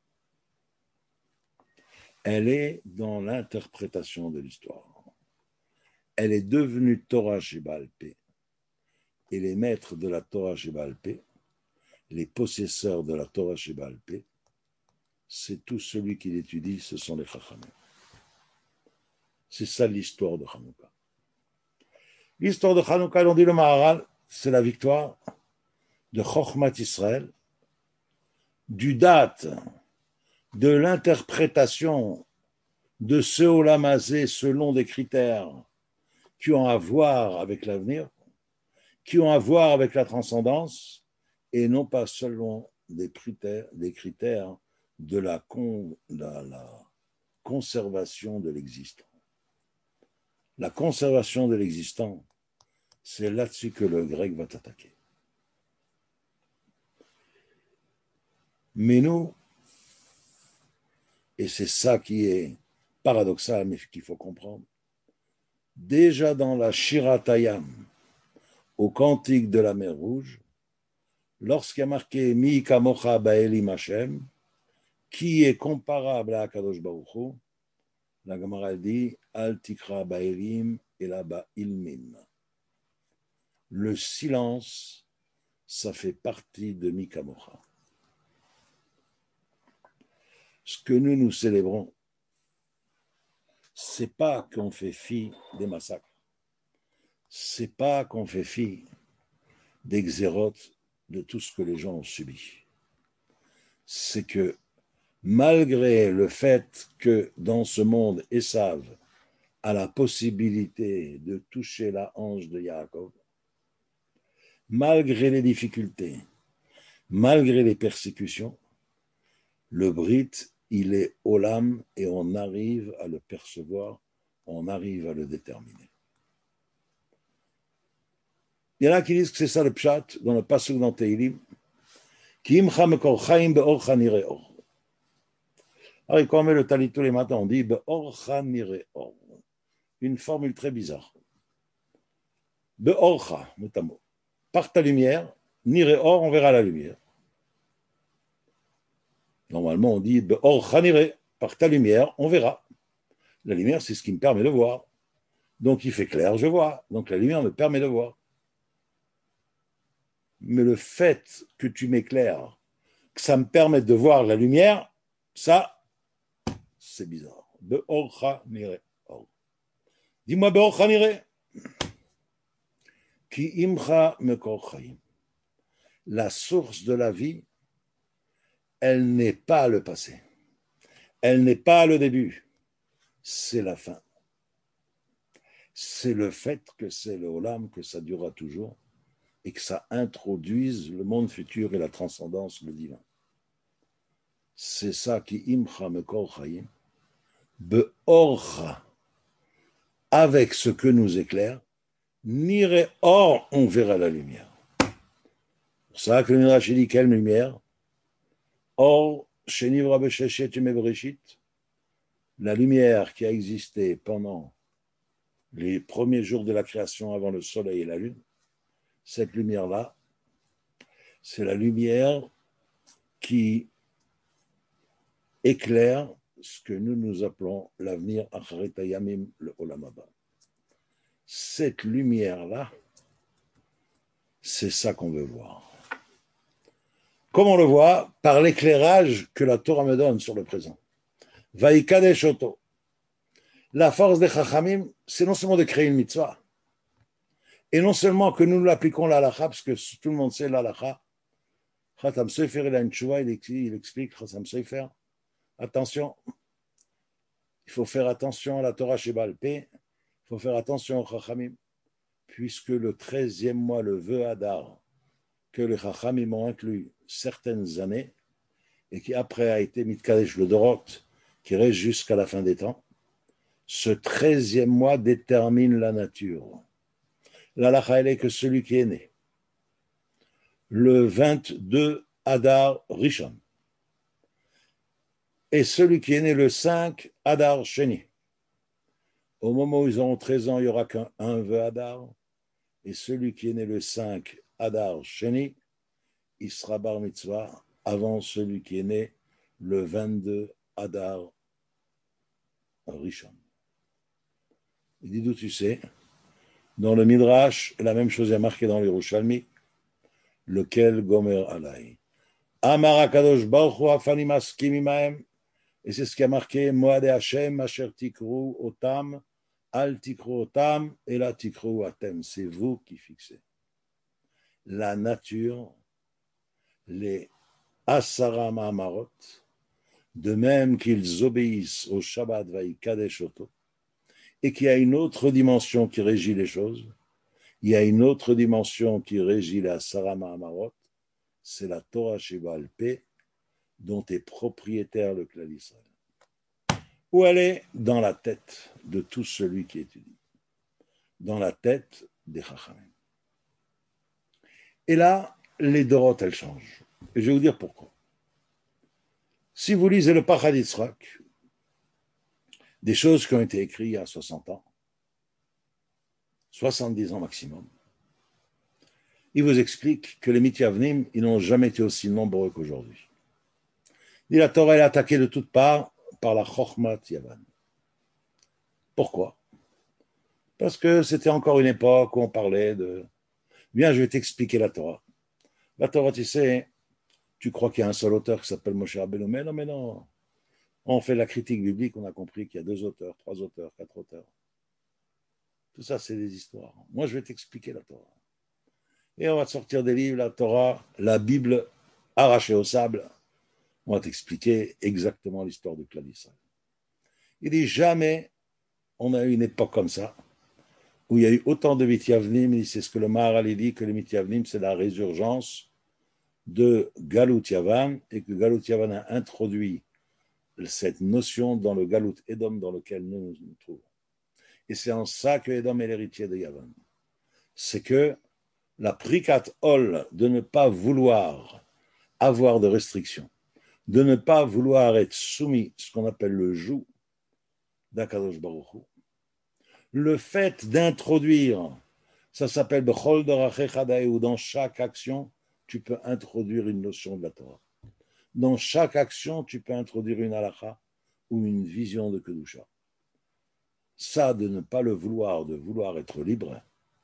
Elle est dans l'interprétation de l'histoire. Elle est devenue Torah Sheba'al Peh. Et les maîtres de la Torah Sheba'al Peh, les possesseurs de la Torah Sheba'al Peh, c'est tout celui qui l'étudie, ce sont les Chachamim. C'est ça l'histoire de Hanouka. L'histoire de Hanouka, l'on dit le Maharal, c'est la victoire de Chochmat Israël, du date, de l'interprétation de ce Olam Hazé selon des critères qui ont à voir avec l'avenir, qui ont à voir avec la transcendance, et non pas selon des critères de la conservation de l'existant. La conservation de l'existant, c'est là-dessus que le grec va t'attaquer. Mais nous, et c'est ça qui est paradoxal, mais qu'il faut comprendre, déjà dans la Shiratayam, au cantique de la mer Rouge, lorsqu'il y a marqué Mi kamocha ba'elim Hashem, qui est comparable à Akadosh Baruch Hu, la Gemara dit Al tikra ba'elim et la ba'ilmim. Le silence, ça fait partie de Mi kamocha. Ce que nous célébrons, c'est pas qu'on fait fi des massacres, c'est pas qu'on fait fi des xérotes, de tout ce que les gens ont subi. C'est que malgré le fait que dans ce monde, Esav a la possibilité de toucher la hanche de Yaakov, malgré les difficultés, malgré les persécutions, le Brit, il est Olam et on arrive à le percevoir, on arrive à le déterminer. Il y en a qui disent que c'est ça le pshat dans le pasuk dans Teilim, Ki imcha mekor chaim be'orcha nireh or. Alors, quand on met le talit tous les matins, on dit be'orcha nireh or. Une formule très bizarre. Be'orcha, motamo. Par ta lumière, nireh or, on verra la lumière. Normalement, on dit be'orcha nireh. Par ta lumière, on verra. La lumière, c'est ce qui me permet de voir. Donc, il fait clair, je vois. Donc, la lumière me permet de voir. Mais le fait que tu m'éclaires, que ça me permette de voir la lumière, ça, c'est bizarre. Be'orcha nireh or. Dis-moi be'orcha nireh. Ki imcha mekor chaim. La source de la vie, elle n'est pas le passé. Elle n'est pas le début. C'est la fin. C'est le fait que c'est le Olam, que ça durera toujours et que ça introduise le monde futur et la transcendance, le divin. C'est ça qui imcha mekor chaim, be'orcha, avec ce que nous éclaire, nireh or, on verra la lumière. C'est pour ça que le Midrash dit quelle lumière? Or, shenivra b'sheshet yemei bereshit, la lumière qui a existé pendant les premiers jours de la création avant le soleil et la lune, cette lumière-là, c'est la lumière qui éclaire ce que nous appelons l'avenir, Acharet Hayamim, le Olam Haba. Cette lumière-là, c'est ça qu'on veut voir. Comment on le voit? Par l'éclairage que la Torah me donne sur le présent. Vaïkadesh Oto. La force des Chachamim, c'est non seulement de créer une mitzvah, et non seulement que nous l'appliquons l'halakha, parce que tout le monde sait l'halakha. Khatam Sefer, il a une tchouva, il explique, Khatam Sefer, attention, il faut faire attention à la Torah Sheba'al Peh, il faut faire attention aux Chachamim, puisque le 13e mois, le vœu Hadar, que les Chachamim ont inclus certaines années, et qui après a été Mitkadesh le Dorot, qui reste jusqu'à la fin des temps, ce 13e mois détermine la nature. L'halakha, elle est que celui qui est né le 22 Adar Rishon et celui qui est né le 5 Adar Sheni. Au moment où ils auront 13 ans, il n'y aura qu'un vœu Adar, et celui qui est né le 5 Adar Sheni, il sera bar mitzvah avant celui qui est né le 22 Adar Rishon. Il dit d'où tu sais? Dans le Midrash, la même chose est marquée dans l'Yerushalmi, lequel Gomer Alay. Amar HaKadosh Baruch Hu Afani Maskim Imahem, et c'est ce qui a marqué Moed Hashem Asher Tikru Otam, Al Tikru Otam, et la Tikru Atem. C'est vous qui fixez. La nature, les Asara Mahamarot, de même qu'ils obéissent au Shabbat Vaïkadesh Oto, et qu'il y a une autre dimension qui régit les choses, il y a une autre dimension qui régit la Asara Mahamarot, c'est la Torah Sheba'al Peh, dont est propriétaire le Klal Israël. Où elle est? Dans la tête de tout celui qui étudie. Dans la tête des Chachamim. Et là, les Dorot, elles changent. Et je vais vous dire pourquoi. Si vous lisez le Pachad Yitzhak, des choses qui ont été écrites il y a 60 ans, 70 ans maximum, il vous explique que les Mityavnim, ils n'ont jamais été aussi nombreux qu'aujourd'hui. Et la Torah est attaquée de toutes parts par la Chokhmat Yavan. Pourquoi? Parce que c'était encore une époque où on parlait de viens, je vais t'expliquer la Torah. La Torah, tu sais, tu crois qu'il y a un seul auteur qui s'appelle Moshe Rabbeinu, mais non. On fait la critique biblique, on a compris qu'il y a 2 auteurs, 3 auteurs, 4 auteurs. Tout ça, c'est des histoires. Moi, je vais t'expliquer la Torah. Et on va te sortir des livres, la Torah, la Bible arrachée au sable. On va t'expliquer exactement l'histoire du clan d'Israël. Il dit jamais on a eu une époque comme ça où il y a eu autant de Mityavnim. C'est ce que le Maharal dit, que les Mityavnim, c'est la résurgence de Galut Yavan, et que Galut Yavan a introduit cette notion dans le Galut Edom dans lequel nous nous trouvons. Et c'est en ça que Edom est l'héritier de Yavan. C'est que la prikat ol de ne pas vouloir avoir de restrictions, de ne pas vouloir être soumis, ce qu'on appelle le joug d'Akadosh Baruch Hu. Le fait d'introduire, ça s'appelle Bechol Dorachechadae, où dans chaque action, tu peux introduire une notion de la Torah. Dans chaque action, tu peux introduire une halakha ou une vision de Kedusha. Ça, de ne pas le vouloir, de vouloir être libre,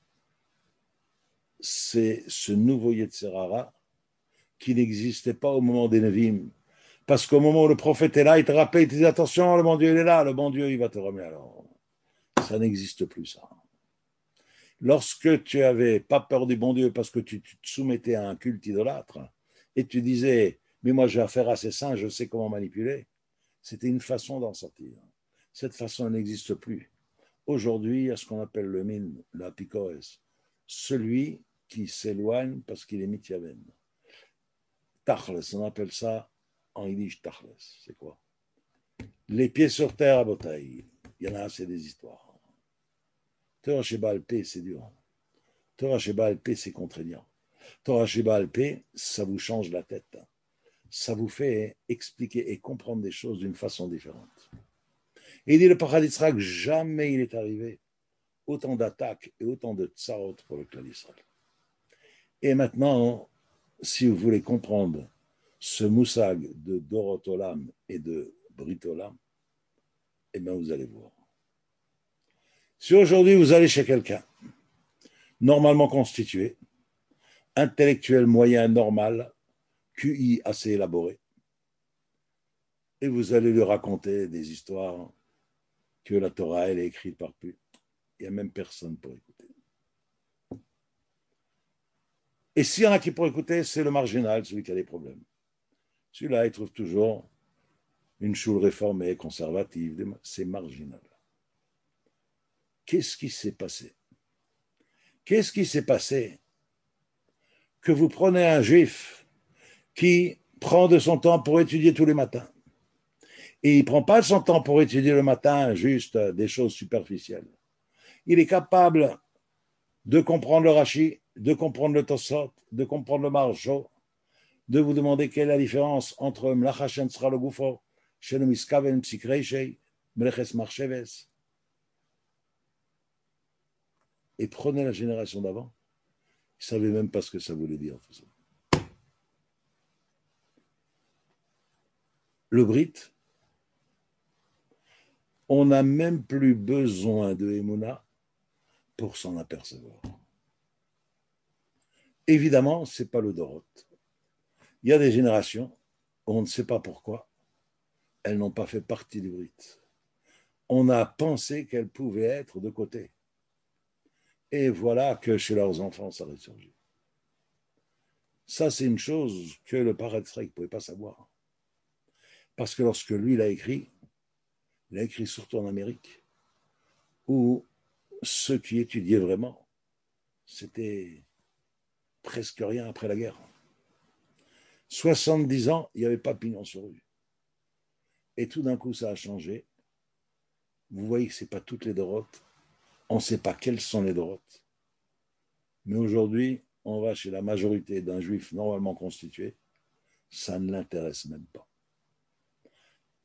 c'est ce nouveau Yetzirara qui n'existait pas au moment des Nevim. Parce qu'au moment où le prophète est là, il te rappelle, il te dit attention, le bon Dieu il est là, le bon Dieu il va te remettre. Alors, ça n'existe plus ça. Lorsque tu n'avais pas peur du bon Dieu parce que tu te soumettais à un culte idolâtre et tu disais mais moi j'ai affaire à ces saints, je sais comment manipuler, c'était une façon d'en sortir. Cette façon n'existe plus. Aujourd'hui, il y a ce qu'on appelle le min, l'apikoès, celui qui s'éloigne parce qu'il est mityaven. Tachles, on appelle ça en yiddish tachles. C'est quoi? Les pieds sur terre à Botaï. Il y en a, c'est des histoires. Torah Sheba Alpé, c'est dur. Torah Sheba Alpé, c'est contraignant. Torah Sheba Alpé, ça vous change la tête. Ça vous fait expliquer et comprendre des choses d'une façon différente. Et il dit le Pachad Yitzhak, jamais il est arrivé autant d'attaques et autant de tsarot pour le clan d'Israël. Et maintenant, si vous voulez comprendre ce moussag de Dorot Olam et de Brit Olam, eh bien vous allez voir. Si aujourd'hui vous allez chez quelqu'un, normalement constitué, intellectuel moyen normal, QI assez élaboré, et vous allez lui raconter des histoires que la Torah elle est écrite par plus. Il n'y a même personne pour écouter. Et s'il y en a qui pour écouter, c'est le marginal, celui qui a des problèmes. Celui-là, il trouve toujours une choule réformée, conservative, c'est marginal. Qu'est-ce qui s'est passé? Qu'est-ce qui s'est passé que vous prenez un juif qui prend de son temps pour étudier tous les matins, et il ne prend pas son temps pour étudier le matin juste des choses superficielles. Il est capable de comprendre le Rashi, de comprendre le Tosot, de comprendre le Maharsho, de vous demander quelle est la différence entre Mlach Hashem Tzra le Gufo, Shenu Miskaven Psikreishei, Mleches Marcheves. Et prenez la génération d'avant, ils ne savaient même pas ce que ça voulait dire. Tout ça. Le Brit, on n'a même plus besoin de Emouna pour s'en apercevoir. Évidemment, ce n'est pas le Dorot. Il y a des générations où on ne sait pas pourquoi elles n'ont pas fait partie du Brit. On a pensé qu'elles pouvaient être de côté. Et voilà que chez leurs enfants, ça ressurgit. Ça, c'est une chose que le Paratzrek ne pouvait pas savoir. Parce que lorsque lui l'a écrit, il a écrit surtout en Amérique, où ceux qui étudiaient vraiment, c'était presque rien après la guerre. 70 ans, il n'y avait pas pignon sur rue. Et tout d'un coup, ça a changé. Vous voyez que ce n'est pas toutes les Dorotes. On ne sait pas quelles sont les Dorotes. Mais aujourd'hui, on va chez la majorité d'un juif normalement constitué, ça ne l'intéresse même pas.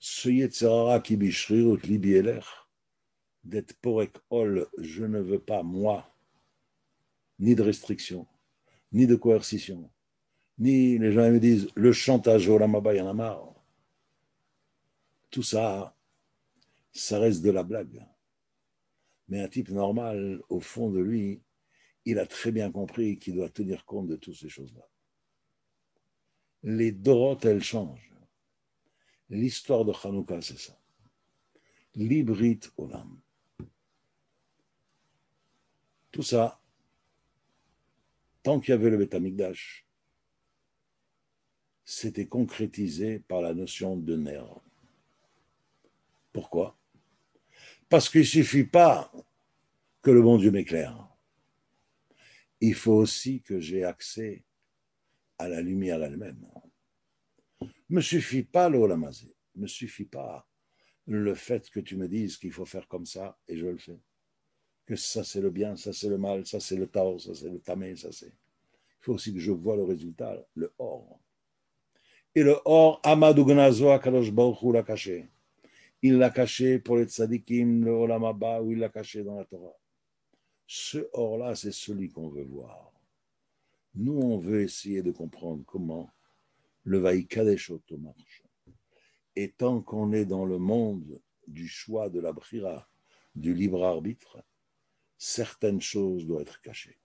Ce Yetzerara qui bishrirut libi elech, d'être porek ol, je ne veux pas, moi, ni de restriction, ni de coercition, ni les gens me disent le chantage au lamaba, il y en a marre. Tout ça, ça reste de la blague. Mais un type normal, au fond de lui, il a très bien compris qu'il doit tenir compte de toutes ces choses-là. Les dorotes, elles changent. L'histoire de Hanouka, c'est ça. Librit olam. Tout ça, tant qu'il y avait le Beth Amikdash, c'était concrétisé par la notion de ner. Pourquoi? Parce qu'il ne suffit pas que le bon Dieu m'éclaire. Il faut aussi que j'ai accès à la lumière elle-même. Ne me suffit pas l'olamazé, ne me suffit pas le fait que tu me dises qu'il faut faire comme ça et je le fais. Que ça c'est le bien, ça c'est le mal, ça c'est le tao, ça c'est le tamé, ça c'est. Il faut aussi que je vois le résultat, le or. Et le or, Amadou Gnazo Akadosh Baruch Hu l'a caché. Il l'a caché pour les tzadikim, le Olam Haba, ou il l'a caché dans la Torah. Ce or-là, c'est celui qu'on veut voir. Nous, on veut essayer de comprendre comment le Vaïkadesh Oto marche. Et tant qu'on est dans le monde du choix de la brira, du libre arbitre, certaines choses doivent être cachées.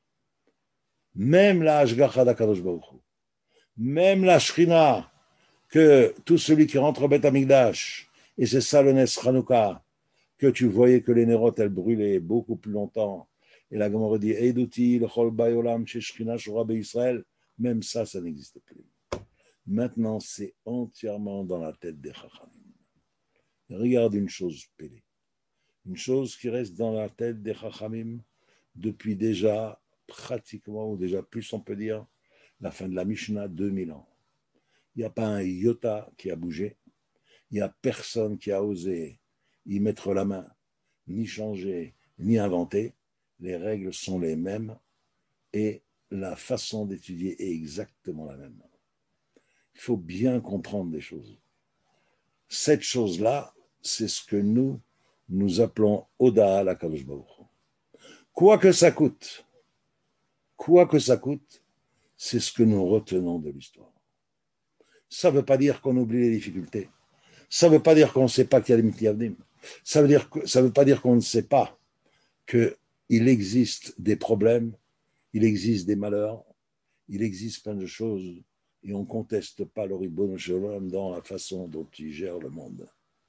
Même la Ashgacha d'Akadosh Baruch Hu, même la Shrina, que tout celui qui rentre au Beth Amikdash, et c'est ça le Nes Chanukah, que tu voyais que les nérotes, elles brûlaient beaucoup plus longtemps. Et la Gemara dit, Eidouti, le Chol Bayolam, chez Shrina, Shora Israël, même ça, ça n'existe plus. Maintenant, c'est entièrement dans la tête des Chachamim. Regarde une chose pélée. Une chose qui reste dans la tête des Chachamim depuis déjà pratiquement, ou déjà plus on peut dire, la fin de la Mishnah, 2000 ans. Il n'y a pas un iota qui a bougé. Il n'y a personne qui a osé y mettre la main, ni changer, ni inventer. Les règles sont les mêmes et la façon d'étudier est exactement la même. Il faut bien comprendre des choses. Cette chose-là, c'est ce que nous appelons Oda la Kadosh Baruch Hu. Quoi que ça coûte, c'est ce que nous retenons de l'histoire. Ça ne veut pas dire qu'on oublie les difficultés. Ça ne veut pas dire qu'on ne sait pas qu'il y a des mitiyavdim. Ça ne veut pas dire qu'on ne sait pas qu'il existe des problèmes, il existe des malheurs, il existe plein de choses et on ne conteste pas le Ribono Shel Olam dans la façon dont il gère le monde.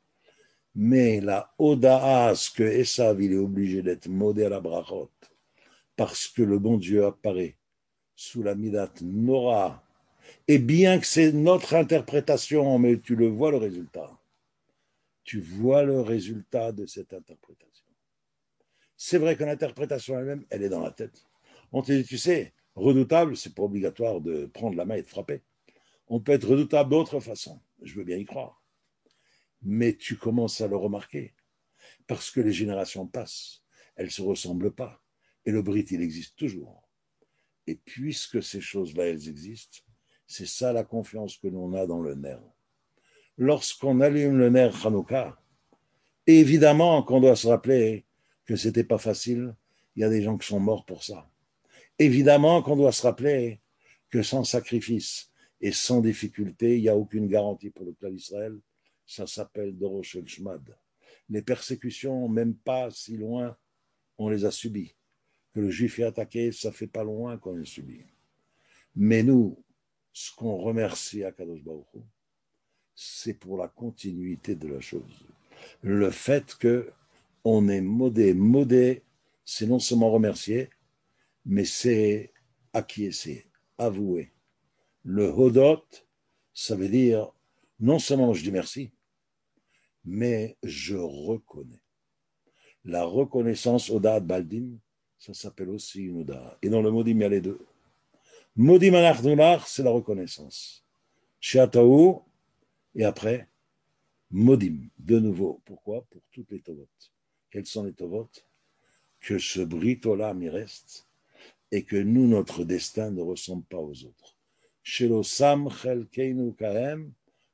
Mais la Odaas que Esav il est obligé d'être modé à la brachot parce que le bon Dieu apparaît sous la midat Nora, et bien que c'est notre interprétation, mais tu le vois le résultat. Tu vois le résultat de cette interprétation. C'est vrai que l'interprétation elle-même, elle est dans la tête. On te dit, tu sais, redoutable, c'est pas obligatoire de prendre la main et de frapper. On peut être redoutable d'autre façon. Je veux bien y croire. Mais tu commences à le remarquer. Parce que les générations passent. Elles ne se ressemblent pas. Et le Brit, il existe toujours. Et puisque ces choses-là, elles existent, c'est ça la confiance que l'on a dans le nerf. Lorsqu'on allume le nerf Hanouka, évidemment qu'on doit se rappeler que ce n'était pas facile. Il y a des gens qui sont morts pour ça. Évidemment qu'on doit se rappeler que sans sacrifice et sans difficulté, il n'y a aucune garantie pour le peuple d'Israël. Ça s'appelle Dorosh el Shmad. Les persécutions, même pas si loin, on les a subies. Que le juif est attaqué, ça fait pas loin qu'on les subit. Mais nous, ce qu'on remercie à Kadosh Baruch Hu, c'est pour la continuité de la chose. Le fait qu'on est modé, c'est non seulement remercier, mais c'est acquiescer, avouer. Le hodot, ça veut dire non seulement je dis merci, mais je reconnais. La reconnaissance Odat Baldim, ça s'appelle aussi une Oda. Et dans le Modim, il y a les deux. Modim Anachdoular, c'est la reconnaissance. Shiataou, et après, Modim, de nouveau. Pourquoi? Pour toutes les Tovot. Quels sont les Tovot? Que ce Brit Olam y reste et que nous, notre destin ne ressemble pas aux autres. Shelo Sam Chelkeinu Kahem,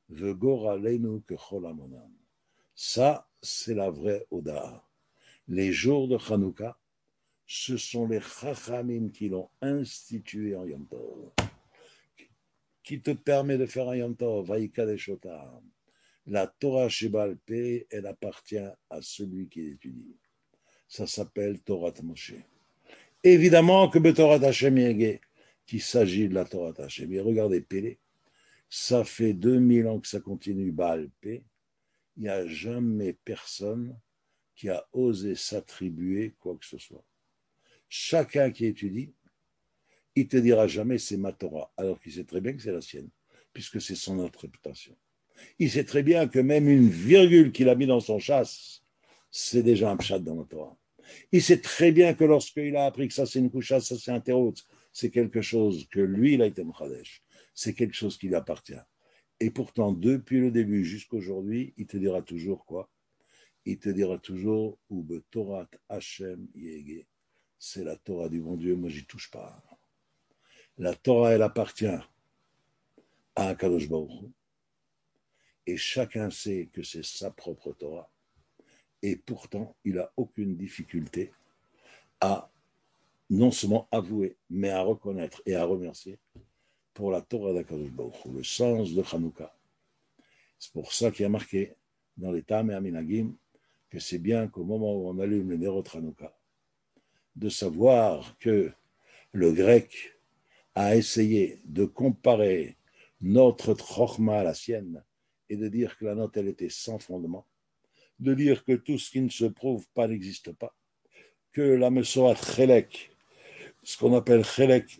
Vegor aleinu kechol amonam. Ça, c'est la vraie Oda. Les jours de Hanouka, ce sont les Chachamim qui l'ont institué en Yom Tov, qui te permet de faire un Yom Tov, Vaïkadeshotam. La Torah Shebal Peh, elle appartient à celui qui l'étudie. Ça s'appelle Torah Moshe. Évidemment que Torah Hashem Yegé, qu'il s'agit de la Torah Hashem. Et regardez, Pélé, ça fait 2000 ans que ça continue, Baal Peh. Il n'y a jamais personne qui a osé s'attribuer quoi que ce soit. Chacun qui étudie, il te dira jamais c'est ma Torah, alors qu'il sait très bien que c'est la sienne, puisque c'est son interprétation. Il sait très bien que même une virgule qu'il a mis dans son chasse, c'est déjà un pshat dans la Torah. Il sait très bien que lorsqu'il a appris que ça c'est une coucha, ça c'est un terreau, c'est quelque chose que lui il a été mchadesh, c'est quelque chose qui lui appartient. Et pourtant, depuis le début jusqu'à aujourd'hui, il te dira toujours quoi? Il te dira toujours Ube Torah Hashem Yege, c'est la Torah du bon Dieu, moi j'y touche pas. La Torah elle appartient à Akadosh Baruch Hu, et chacun sait que c'est sa propre Torah, et pourtant il n'a aucune difficulté à non seulement avouer, mais à reconnaître et à remercier pour la Torah d'Akadosh Baruch Hu, le sens de Hanouka. C'est pour ça qu'il y a marqué dans les Tam et Aminagim que c'est bien qu'au moment où on allume le Nerot Hanouka, de savoir que le grec a essayé de comparer notre Chochma à la sienne et de dire que la nôtre, elle était sans fondement, de dire que tout ce qui ne se prouve pas n'existe pas, que la Mesoat Chelek, ce qu'on appelle Chelek,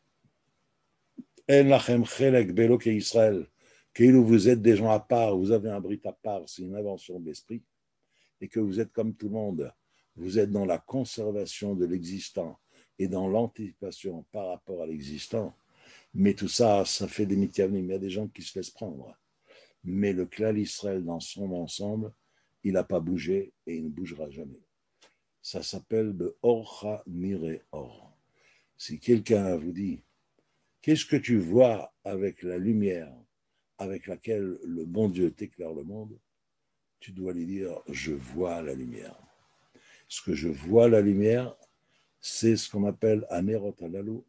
En lachem Chelek Beloke Israël, que vous êtes des gens à part, vous avez un brit à part, c'est une invention de l'esprit, et que vous êtes comme tout le monde, vous êtes dans la conservation de l'existant et dans l'anticipation par rapport à l'existant. Mais tout ça, ça fait des mityanim. Il y a des gens qui se laissent prendre. Mais le klal Israël dans son ensemble, il n'a pas bougé et il ne bougera jamais. Ça s'appelle le Orcha Nire Or. Si quelqu'un vous dit, qu'est-ce que tu vois avec la lumière avec laquelle le bon Dieu t'éclaire le monde, tu dois lui dire, je vois la lumière. Ce que je vois la lumière, c'est ce qu'on appelle Anerot Alalou.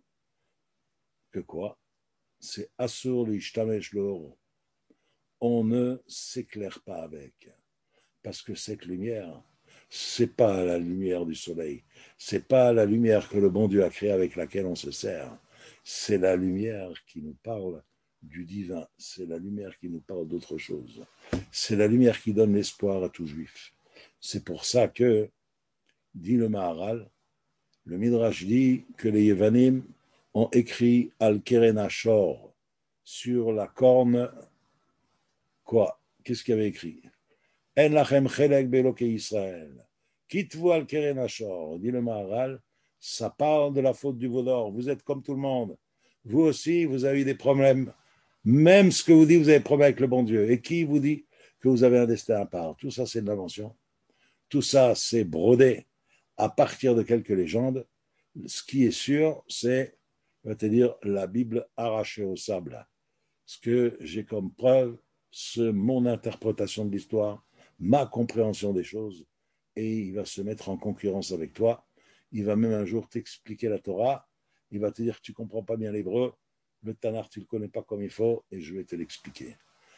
Que quoi? C'est Assur l'Ishtamesh l'Or. On ne s'éclaire pas avec. Parce que cette lumière, c'est pas la lumière du soleil. C'est pas la lumière que le bon Dieu a créée avec laquelle on se sert. C'est la lumière qui nous parle du divin. C'est la lumière qui nous parle d'autre chose. C'est la lumière qui donne l'espoir à tout juif. C'est pour ça que, dit le Maharal, le Midrash dit que les Yevanim ont écrit Al-Keren Ashor sur la corne. Quoi? Qu'est-ce qu'il y avait écrit? En lachem chelek beloke Israël. Kitvu Al-Keren Ashor, dit le Maharal, ça parle de la faute du veau d'or. Vous êtes comme tout le monde. Vous aussi, vous avez eu des problèmes. Même ce que vous dites, vous avez des problèmes avec le bon Dieu. Et qui vous dit que vous avez un destin à part? Tout ça, c'est de l'invention. Tout ça, c'est brodé à partir de quelques légendes. Ce qui est sûr, c'est, on va te dire, la Bible arrachée au sable. Ce que j'ai comme preuve, c'est mon interprétation de l'histoire, ma compréhension des choses, et il va se mettre en concurrence avec toi. Il va même un jour t'expliquer la Torah. Il va te dire que tu ne comprends pas bien l'hébreu, le Tanakh, tu ne le connais pas comme il faut, et je vais te l'expliquer.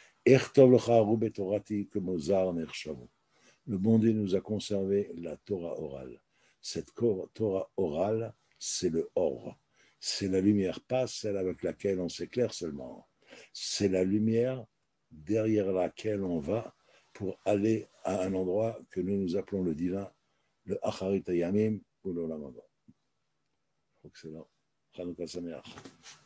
Le bon Dieu nous a conservé la Torah orale. Cette Torah orale, c'est le or. C'est la lumière, pas celle avec laquelle on s'éclaire seulement. C'est la lumière derrière laquelle on va pour aller à un endroit que nous appelons le divin, le Acharit Hayamim ou le Olam Haba. Excellent. Chanukah Sameach.